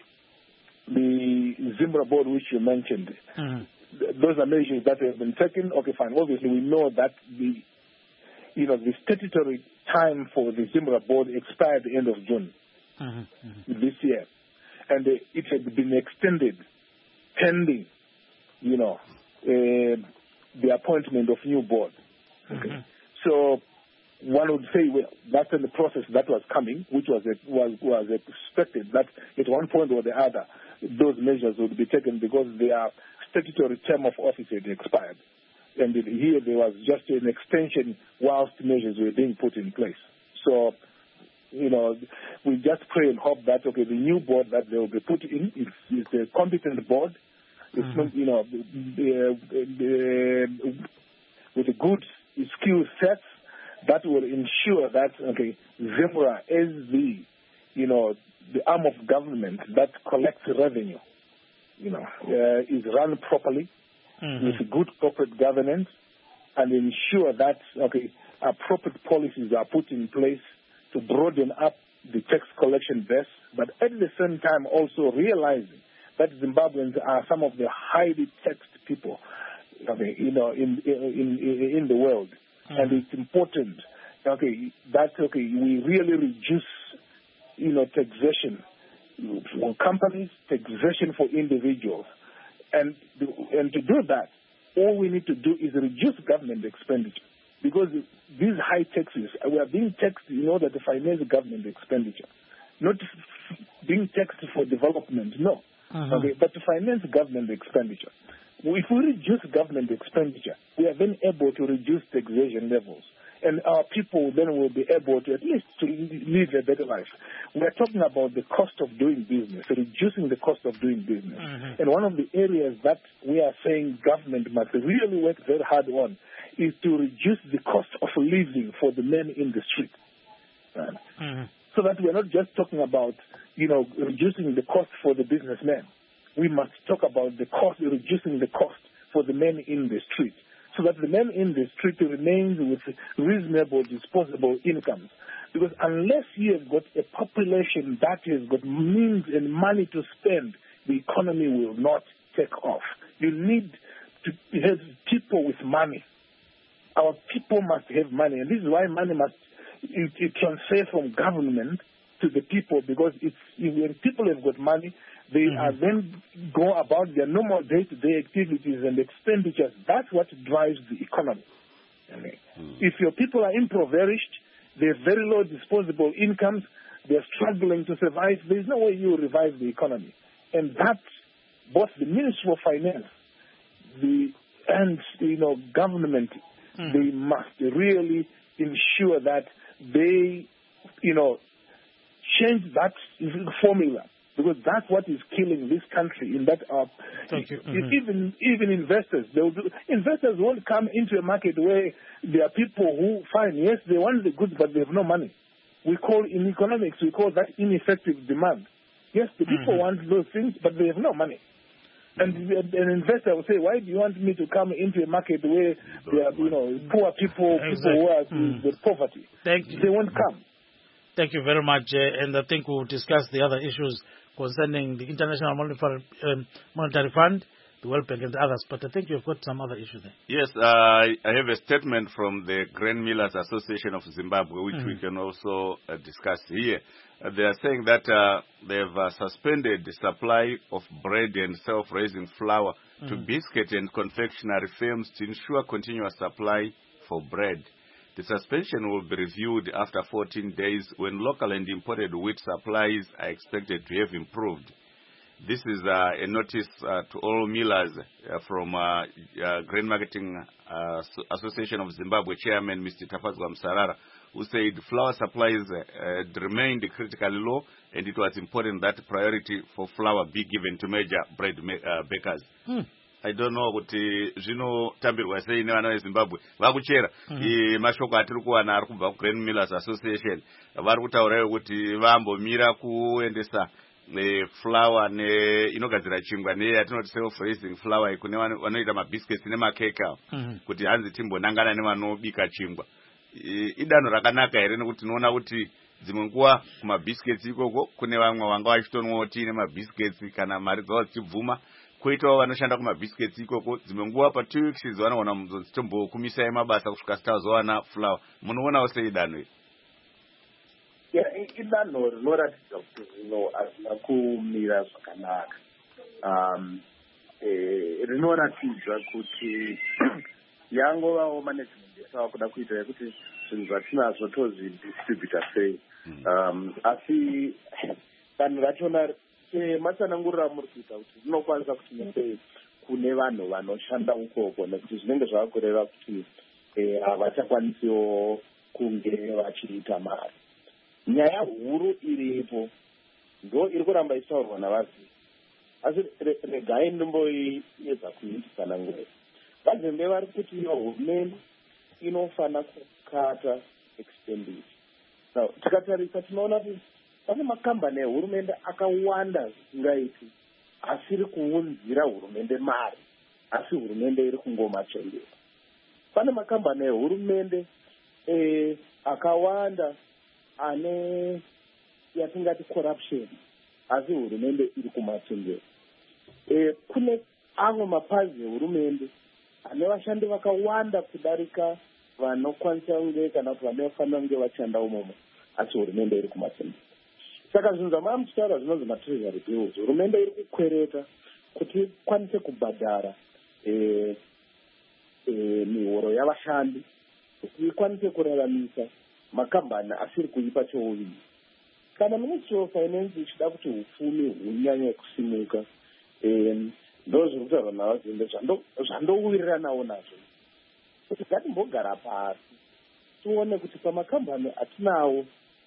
the Zimbra board which you mentioned, mm-hmm. th- those are measures that have been taken. Okay, fine. Obviously, we know that the you know the statutory time for the Zimbra board expired at the end of June. Mm-hmm, mm-hmm. This year, and uh, it had been extended pending, you know, uh, the appointment of new board. Okay, mm-hmm. So one would say, well, that's in the process that was coming, which was was was expected that at one point or the other, those measures would be taken because their statutory term of office had expired, and here there was just an extension whilst measures were being put in place. So. You know, we just pray and hope that, okay, the new board that they will be put in is, is a competent board. It's mm-hmm. not, you know, the, the, with a good skill sets that will ensure that, okay, Zimbra is the, you know, the arm of government that collects revenue, you know, uh, is run properly mm-hmm. with good corporate governance and ensure that, okay, appropriate policies are put in place to broaden up the tax collection base, but at the same time also realizing that Zimbabweans are some of the highly taxed people, okay, you know, in in in, in the world, mm-hmm. and it's important, okay, that okay we really reduce, you know, taxation for companies, taxation for individuals, and and to do that, all we need to do is reduce government expenditure. Because these high taxes, we are being taxed in order to finance government expenditure, not being taxed for development, no, uh-huh. okay, but to finance government expenditure. If we reduce government expenditure, we are then able to reduce taxation levels, and our people then will be able to at least to live a better life. We are talking about the cost of doing business, reducing the cost of doing business. Uh-huh. And one of the areas that we are saying government must really work very hard on is to reduce the cost of living for the men in the street. Right? Mm-hmm. So that we're not just talking about, you know, reducing the cost for the businessmen. We must talk about the cost, reducing the cost for the men in the street, so that the men in the street remains with reasonable disposable incomes. Because unless you have got a population that has got means and money to spend, the economy will not take off. You need to have people with money. Our people must have money, and this is why money must it, it transfer from government to the people, because it's when people have got money, they mm-hmm. are then go about their normal day-to-day activities and expenditures. That's what drives the economy. Mm-hmm. If your people are impoverished, they have very low disposable incomes, they're struggling to survive, there's no way you revive the economy. And that's both the Ministry of Finance the and you know government, mm-hmm. they must really ensure that they you know change that formula, because that's what is killing this country. In that, uh, Thank you. Mm-hmm. even even investors, they will do, investors won't come into a market where there are people who find yes they want the goods but they have no money. We call in economics we call that ineffective demand. Yes, the people mm-hmm. want those things but they have no money. And an investor will say, why do you want me to come into a market where there are, you know, poor people, exactly. people who are mm. with poverty? Thank you. They won't come. Thank you very much. Uh, and I think we'll discuss the other issues concerning the International Monetary, um, Monetary Fund, the World Bank, and the others. But I think you've got some other issues there. Yes, uh, I have a statement from the Grain Millers Association of Zimbabwe, which mm-hmm. we can also uh, discuss here. Uh, they are saying that uh, they've uh, suspended the supply of bread and self-raising flour mm-hmm. to biscuit and confectionery firms to ensure continuous supply for bread. The suspension will be reviewed after fourteen days when local and imported wheat supplies are expected to have improved. This is uh, a notice uh, to all millers uh, from uh, uh, Grain Marketing uh, Association of Zimbabwe Chairman Mister Tafadzwa Msarara, who said flour supplies uh, remained critically low, and it was important that priority for flour be given to major bread uh, bakers. Hmm. I don't know kuti zvinotambirwa sei nevana veZimbabwe vakuchera mashoko atiri kuwana ari kubva kuGrain Millers Association vari kutaura kuti vambomira kuendesa flour ne inogadzira chingwa neyatinoti self-raising flour kune vanoita mabiscuits nemakeke mm-hmm. kuti hanzi timbonangana nevanobika chingwa. Idanho rakanaka here nekuti tinoona kuti dzimwe nguva kumabiscuits ikoko kune vamwe vanga vachitonoti nemabiscuits kana mari dzavo dzichibvuma, koitawo vanoshanda kumabiscuits ikoko dzimwe nguva pa two weeks vanoona munzonzi tombokumisai mabasa kusvika sitazowana flour. Munoonawo sei danho iri? Idanho rinoratidza kuti zvino hazvina kumira zvakanaka. Um, eh, rinoratidza kuti yangovawo management yasava kuda kuita yekuti zvinhu zvatinazvo tozvidistributa sei. Um, asi danho rachona sematsanangurira muri kuita kuti rinokwanisa kuti kune vanhu vanoshanda ukoko nekuti zvinenge zvavakureva kuti havachakwanisiwo kunge vachiita mari. Nyaya huru iripo ndo iri kuramba ichitaurwa navazivi, asi regai ndimboiedza kuitisana nguva. Vazembe vari kuti hurumende inofana kukata expenditure. Now tikatarisa tinoona kuti pane makambani ehurumende akawanda zvisingaiti asiri kuunzira hurumende mari, asi hurumende iri kungomachengeta. Pane makambani ehurumende eh, akawanda ane yatingati corruption, asi hurumende iri kumachengeta. E, kune amwe mapazi ehurumende ane vashandi vakawanda kudarika vanokwanisa kunge kana kuti vanofanira kunge vachanda umomo, asi hurumende iri kumachengeta. Saka zvinhu zvamava muchitaura zvinonzi matreasury bills, hurumende iri kukwereta kuti ikwanise kubhadhara e, e, mihoro yavashandi, kuti ikwanise kuraramisa makambani asiri kuipa chouviri. Kana Ministry of Finance ichida kuti upfumi hunyanye kusimuka, ndo zviri kutaurwa navazembe zvandowirira nawo nazvo. Kuti ngatimbogara pasi tione kuti pamakambani atinawo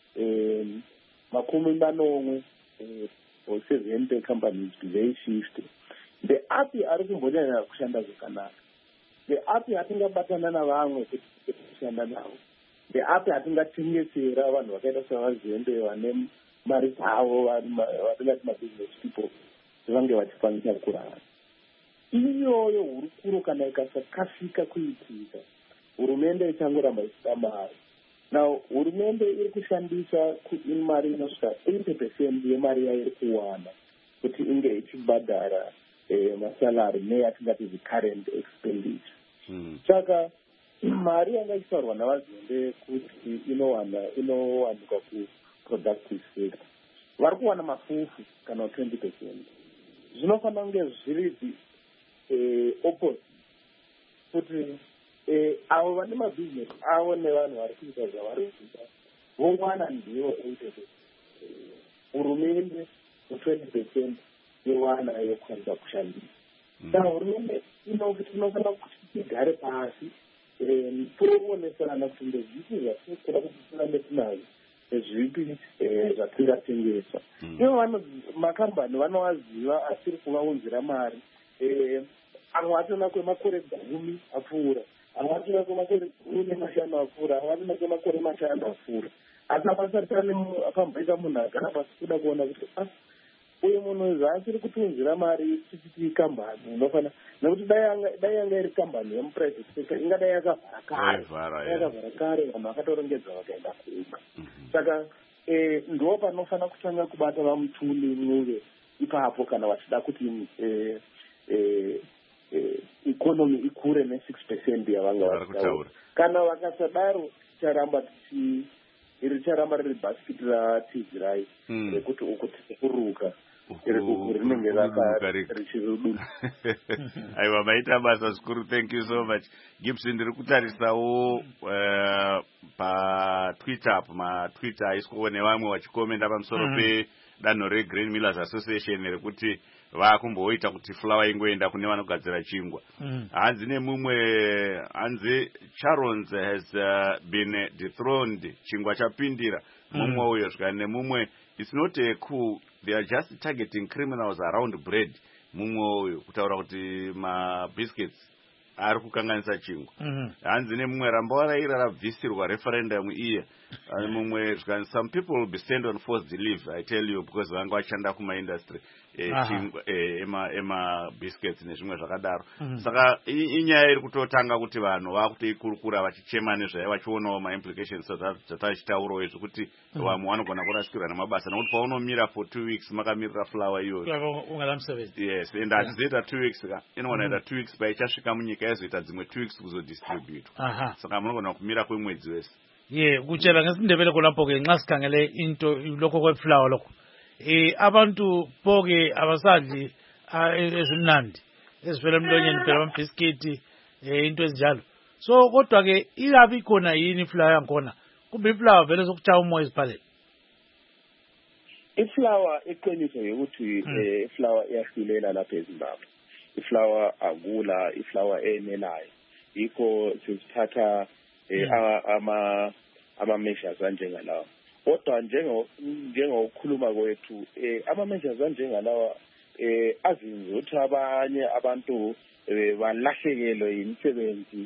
makumi manomwe or seventy companies very fifty, the api ari kumbonyanya kushanda zvakanaka, the api atingabatana navamwe kuti kushanda navo, the api atingatengesera vanhu vakaita sevazembe vane mari dzavo vatingati mabusiness people vange vachikwanisa kurarama. Iyoyo hurukuro kana ikasakasika kuitika, hurumende ichangoramba isida mari. Now hurumende iri kushandisa mari inosvika eighty percent yemari yairi kuwana kuti inge ichibhadhara masalari neyatingati current expenditure. Saka mari yanga ichitaurwa navazembe kuti inowanikwa productive sector vari kuwana mafufu kana twenty percent zvinofanira kunge zviri opposite kuti avo vane mabhizinesi avo nevanhu vari kuita zvavari kuita vowana ndivo eighty percent hurumende twenty percent yewana yokwanisa kushandisa saka hurumende inofanira kuti tigare pasi toonesana kuti ndezvipi zvatinokona kutisira netinazvo nezvipi zvatingatengeswa ivo makambani vanovaziva asiri kuvaunzira mari amwe atona kwemakore gumi apfuura amwe atona kwemakore gumi nemashanu apfuura amwe atona kwemakore mashanu apfuura asi apasati akamboita munhu agara pasi kuda kuona kuti uyu munhu zvaasiri kutiunzira mari tichiti kambani inofanira nekuti dai yanga iri kambani yemuprivate sector ingadai yakavhara kare yakavhara kare vanhu vakatorongedza vakaenda kuuka saka ndo panofanira kutanga kubata vamutuni muve ipapo kana vachida kuti ikonomi ikure ne-six percent yavanga vachitaura kana vakasadaro ticharamba tichi iri charamba riri bhasikiti ratizirai rekuti uku tikuruka rinenge richirudunu. Aiwa, maita basa zvikuru. Thank you so much. Gibson, ndiri kutarisawo patwitter pamatwitter aiswawo nevamwe vachikomenda pamusoro pedanho reGrain Millers Association rekuti vakumboita kuti flour ingoenda kune vanogadzira chingwa. Hanzi nemumwe hanzi Charons has uh, been dethroned, chingwa chapindira mumwe uyo zvika nemumwe. It's not a coup, they are just targeting criminals around bread. Mumwe uyo kutaura kuti ma biscuits ari kukanganisa chingwa. Hanzi nemumwe rambawaraira rabvisirwa referendum iye. Mumwe zvika some people will be sent on forced leave, I tell you, because vanga vachanda kuma industry chingwa ema ema biscuits nezvimwe zvakadaro. Saka inyaya iri kutotanga kuti vanhu vakutoikurukura vachichema nezvayo vachionawo ma implications dzatachitaurawo zvekuti vamwe vanogona kurasikirwa namabasa nokuti paunomira for two weeks makamirira flour iyoyo ungalamsebenzi. Yes, and achizoita two weeks ka inogona ita two weeks paichasvika munyika yazoita dzimwe two weeks kuzodistribute. Saka munogona kumira kwemwedzi wese. Ye kuchela ngesindebele kulapho ke nxa sikhangele into lokho kweflour lokho eh abantu bonke abasadli ezimnandi ezivela emlonyeni phela amabhiskiti eh into ezinjalo. So kodwa ke ilabi ikhona yini iflour yakhona kumbe iflour vele sokuchaya umoya isiphalele. Iflour iqiniso ukuthi iflour iyahlulela lapha eZimbabwe. Iflour akula iflour enelayo. Yikho sisithatha ama ama measures anjengalawa. Kodwa njengo njengokukhuluma kwethu ama measures anjengalawa azinze ukuthi abanye abantu balahlekelwe yimisebenzi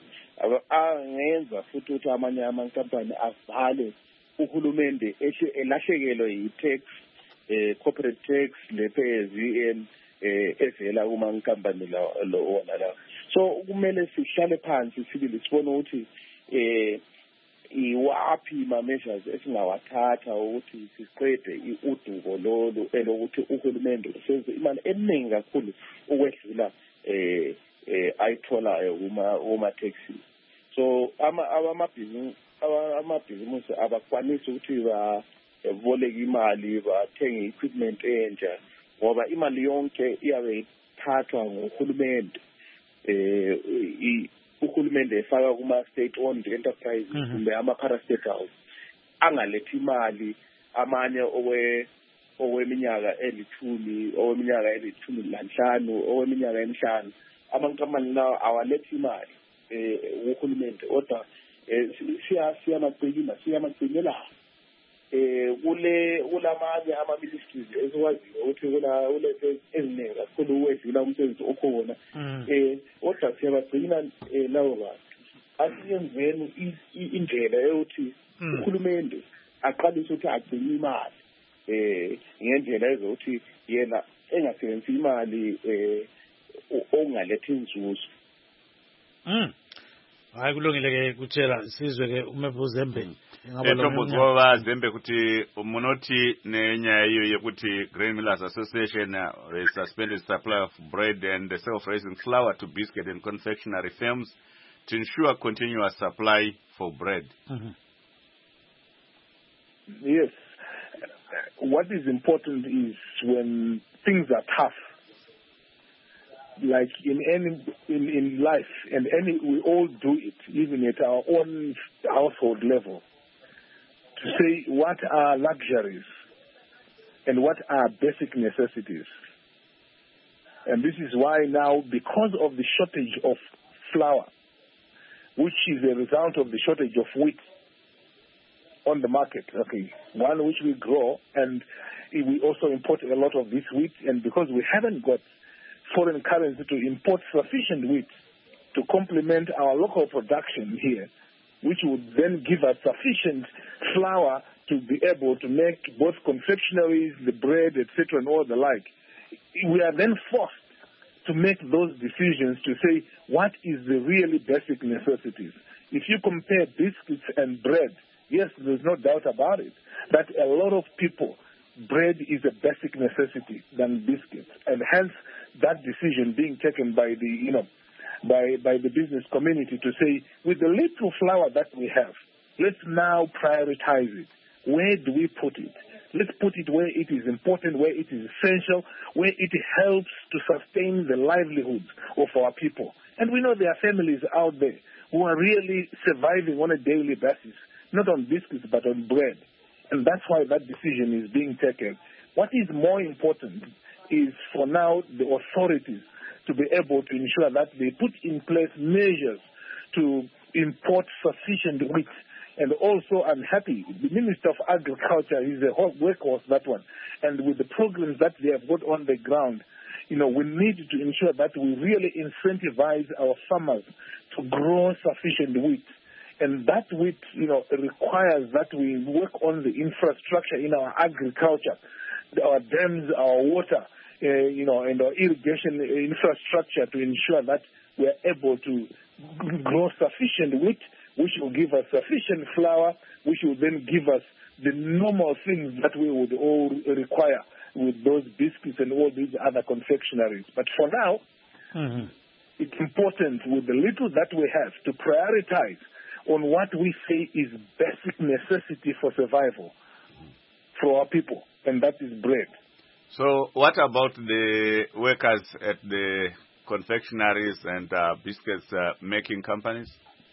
angenza futhi ukuthi amanye amankampani avale uhulumende eshe elahlekelwe yi-tax corporate tax lephezi evela kuma nkampani lo wona la. So kumele sihlale phansi sibili sibone ukuthi eh iwaphi ma measures esingawathatha ukuthi siqede udubo lolu elokuthi uhulumende usenze imali eningi kakhulu ukwedlula eh ayitholayo uma uma taxes. So ama amabhizinisi amabhizinisi abakwanisi ukuthi baboleke imali bathenge equipment entsha ngoba imali yonke iyabe ithathwa nguhulumende. eh uhulumende efaka kuma state owned enterprises kumbe ama parastatals angalethi imali amanye owe oweminyaka elithumi oweminyaka elithumi lanhlanu oweminyaka emihlanu amankampani lawo awalethi imali eh uhulumende kodwa siya siya maqhina siya maqhinela eh kule kulamanye ama ministries ezikwaziyo ukuthi kula ulethe eziningi kakhulu uwedlula umsebenzi okhona eh kodwa siyabagcina lawo bantu asiyenzeni indlela yokuthi uhulumende aqalise ukuthi agcine imali eh ngendlela ezokuthi yena engasebenzisi imali eh ongalethi inzuzo. Mm. Hayi kulungile ke kutshela sizwe ke uMevuzembe ngaba Zembe kuti munoti nenyaya iyo yokuthi Grain Millers Association has suspended supply of bread and the self-raising flour to biscuit and confectionery firms to ensure continuous supply for bread. Mm-hmm. Yes. what is important is when things are tough, like in any in, in life, and any we all do it, even at our own household level, to say what are luxuries and what are basic necessities. And this is why now, because of the shortage of flour, which is a result of the shortage of wheat on the market, okay, one which we grow, and we also import a lot of this wheat, and because we haven't got foreign currency to import sufficient wheat to complement our local production here, which would then give us sufficient flour to be able to make both confectionaries, the bread, et cetera, and all the like, we are then forced to make those decisions to say what is the really basic necessities. If you compare biscuits and bread, yes, there's no doubt about it, that a lot of people, bread is a basic necessity than biscuits, and hence that decision being taken by the, you know, by, by the business community to say, with the little flour that we have, let's now prioritize it. Where do we put it? Let's put it where it is important, where it is essential, where it helps to sustain the livelihoods of our people. And we know there are families out there who are really surviving on a daily basis, not on biscuits but on bread. And that's why that decision is being taken. What is more important is for now the authorities to be able to ensure that they put in place measures to import sufficient wheat. And also, I'm happy, the Minister of Agriculture is a whole workhorse, that one. And with the programs that they have got on the ground, you know, we need to ensure that we really incentivize our farmers to grow sufficient wheat. And that wheat, you know, requires that we work on the infrastructure in our agriculture, our dams, our water, uh, you know, and our irrigation infrastructure to ensure that we are able to grow sufficient wheat, which will give us sufficient flour, which will then give us the normal things that we would all require with those biscuits and all these other confectionaries. But for now, mm-hmm. it's important with the little that we have to prioritize on what we say is basic necessity for survival for our people, and that is bread. So what about the workers at the confectionaries and uh, biscuits uh, making companies?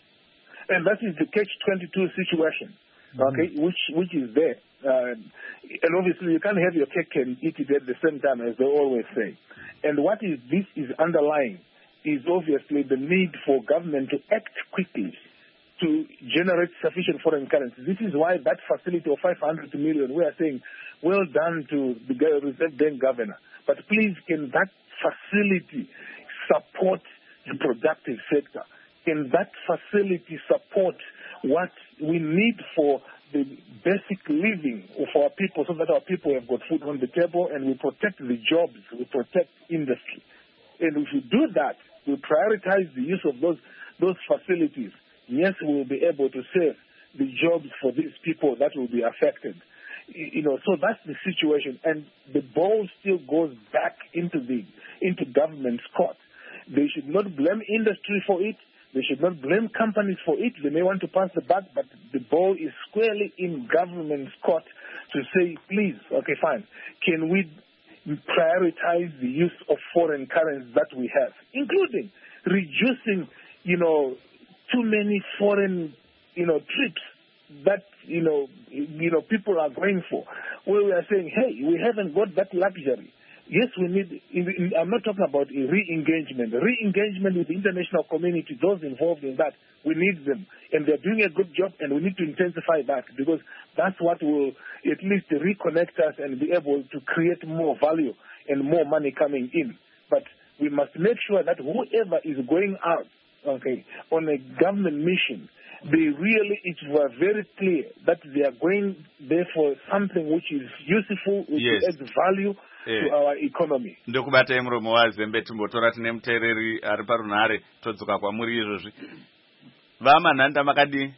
And that is the catch twenty-two situation, okay, mm-hmm. which which is there. Uh, and obviously you can't have your cake and eat it at the same time, as they always say. And what is this is underlying is obviously the need for government to act quickly to generate sufficient foreign currency. This is why that facility of five hundred million, we are saying, well done to the Reserve Bank governor. But please, can that facility support the productive sector? Can that facility support what we need for the basic living of our people, so that our people have got food on the table and we protect the jobs, we protect industry? And if we do that, we prioritize the use of those those facilities, yes, we will be able to save the jobs for these people that will be affected. You know, so that's the situation. And the ball still goes back into the into government's court. They should not blame industry for it. They should not blame companies for it. They may want to pass the buck, but the ball is squarely in government's court to say, please, okay, fine, can we prioritize the use of foreign currency that we have, including reducing, you know, too many foreign, you know, trips that, you know, you know, people are going for, where we are saying, hey, we haven't got that luxury. Yes, we need, I'm not talking about a re-engagement. Re-engagement with the international community, those involved in that, we need them. And they're doing a good job, and we need to intensify that, because that's what will at least reconnect us and be able to create more value and more money coming in. But we must make sure that whoever is going out, okay, on a government mission, they really, it was very clear that they are going there for something which is useful, which yes. adds value eh. to our economy. Ndokubata emuromo wazembe timbotora tine mutereri ari parunhare todzoka kwamuri izvozvi. Vama nhanda makadi.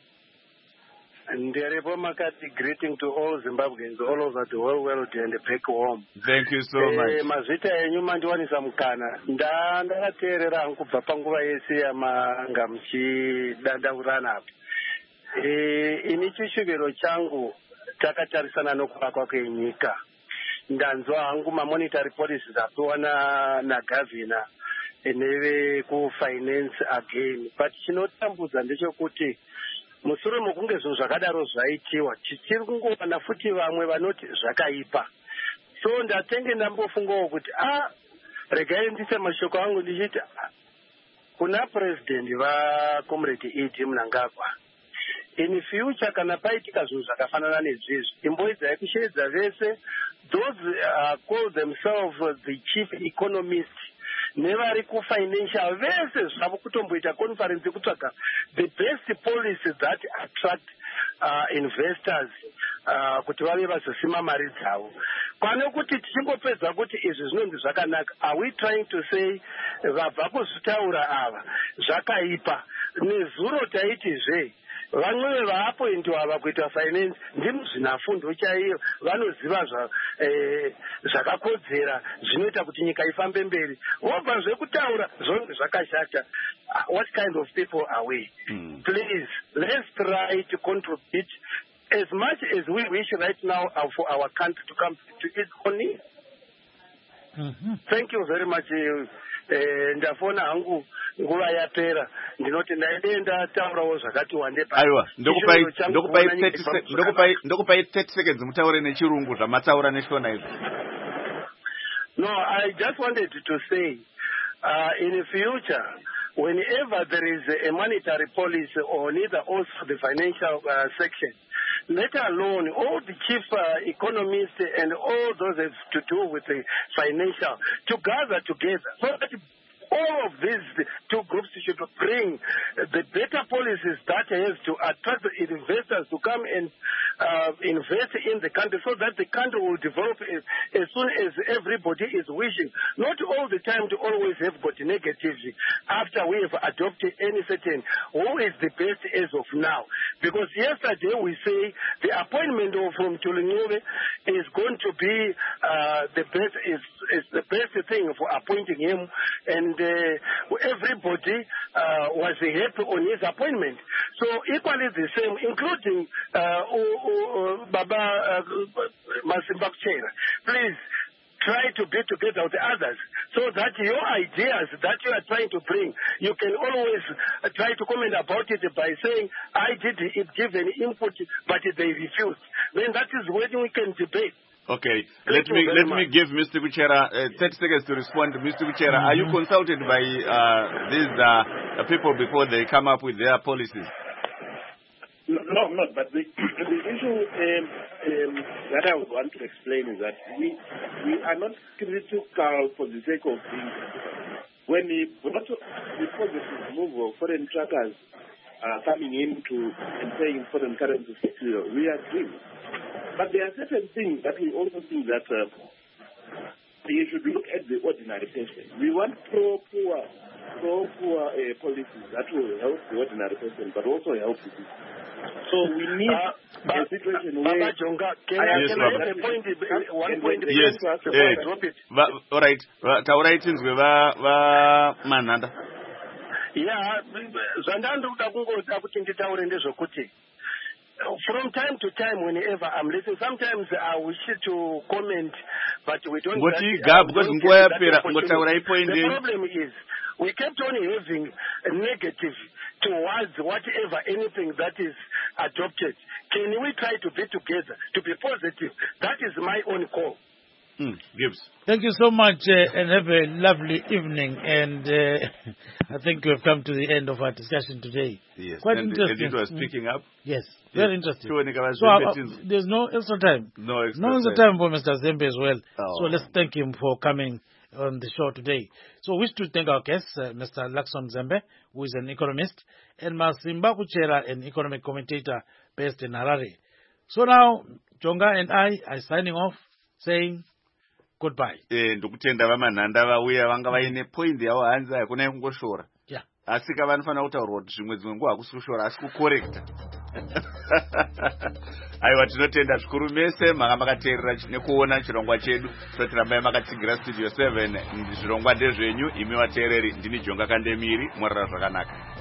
Ndiripo makati, greeting to all Zimbabweans all over the whole world and back home. Thank you so eh, much. Mazita enyu mandiwanisa mukana. Nda ndakateerera hangu kubva panguva yese yamanga muchidandaurana apa. Eh, ini chishuviro changu takatarisana nokuvakwa kwenyika. Ndanzwa hangu mamonetary policies apiwa nagavhina neve kufinance again, but chinotambudza ndechekuti mushure mokunge zvinhu zvakadaro zvaitiwa tichiri kungowana futi vamwe vanoti zvakaipa. So ndatenge ndambofungawo kuti a regai ndise mashoko angu ndichiti kuna president vaComrade Edi Mnangagwa, in future kana paitika zvinhu zvakafanana nezvizvi imboidzai kusheedza vese those uh, call themselves the chief economist nevari kufinancial vese zvavo kutomboita conference kutsvaga the best policies that attract uh, investors uh, kuti vave vazosima mari dzavo. Pane kuti tichingopedza kuti izvi zvinonzi zvakanaka, are we trying to say vabva kuzvitaura ava zvakaipa? Nezuro taitizve vamwe vaapointiwa ava kuita finance ndimi zvinafundo chaiyo, vanoziva zvakakodzera zvinoita kuti nyika ifambe mberi. Vobva zvekutaura zvonge zvakashata. What kind of people are we? Mm. Please, let's try to contribute as much as we wish right now for our country to come to its own needs. Mm-hmm. Thank you very much. Ndafona hangu nguva yapera ndinoti ndaidenda taurawo zvakati wande pa. Aiwa, ndokupai ndokupai ndokupai ndokupai thirty seconds mutaure nechirungu zvamataura neshona izvo. No, I just wanted to say uh, in the future whenever there is a monetary policy or neither also the financial uh, section, let alone all the chief uh, economists and all those to do with the financial to gather together so that all of these two groups should bring the better policies that has to attract the investors to come and uh, invest in the country so that the country will develop as, as soon as everybody is wishing. Not all the time to always have got negatives after we have adopted any certain who is the best as of now. Because yesterday we say the appointment of from Tulinove is going to be uh, the best is, is the best thing for appointing him, and uh, everybody uh, was happy on his appointment. So equally the same, including uh, uh, uh, Baba uh, Masimba Kuchera. Please try to be together with others so that your ideas that you are trying to bring, you can always uh, try to comment about it by saying, I did give an input, but they refused. Then that is when we can debate. Okay, let me let much. me give Mister Kuchera uh, thirty seconds to respond. Mister Kuchera, mm-hmm. Are you consulted by uh, these uh, people before they come up with their policies? No, no not. But the, the issue um, um, that I would want to explain is that we we are not critical for the sake of being. When the the positive move of foreign trackers are coming into and paying foreign currency sector, we agree. But there are certain things that we also think that uh, you should look at the ordinary person. We want pro-poor, pro-poor uh, policies that will help the ordinary person, but also help the people. So we need uh, a situation uh, where... Baba Jonga, can I, yes, can I have a point, uh, one point yes, before yes. I drop it? Va, all right. Tauraitin's va va mananda. Yeah, zvandandoda kungoda kuti nditaure ndezvokuti from time to time, whenever I'm listening, sometimes I wish to comment, but we don't. What you got because the problem is we kept on having a negative towards whatever anything that is adopted. Can we try to be together, to be positive? That is my own call. Mm, Gibbs. Thank you so much, uh, and have a lovely evening. And uh, I think we have come to the end of our discussion today. Yes, quite and, interesting. and it was picking up. Yes, yes. very interesting. So uh, there's no extra time. No extra, no extra time. time for Mister Zembe as well. Oh. So let's thank him for coming on the show today. So we wish to thank our guests, uh, Mister Lakson Zembe, who is an economist, and Masimba Kuchera, an economic commentator based in Harare. So now, Jonga and I are signing off, saying goodbye. Eh, ndokutenda vamanhanda vauya vanga vaine point yavo hanzi hakuna kungoshora. Yeah. Asi kavanofana kutaurwa kuti zvimwe dzimwe nguva hakusi kushora asi kukorekta. Aiwa tinotenda zvikuru mese manga makateerera nekuona chirongwa chedu. Totirambai makatsigira studio seven. Zvirongwa ndezvenyu imi vateereri. Ndini Jonga Kandemiri, morara zvakanaka.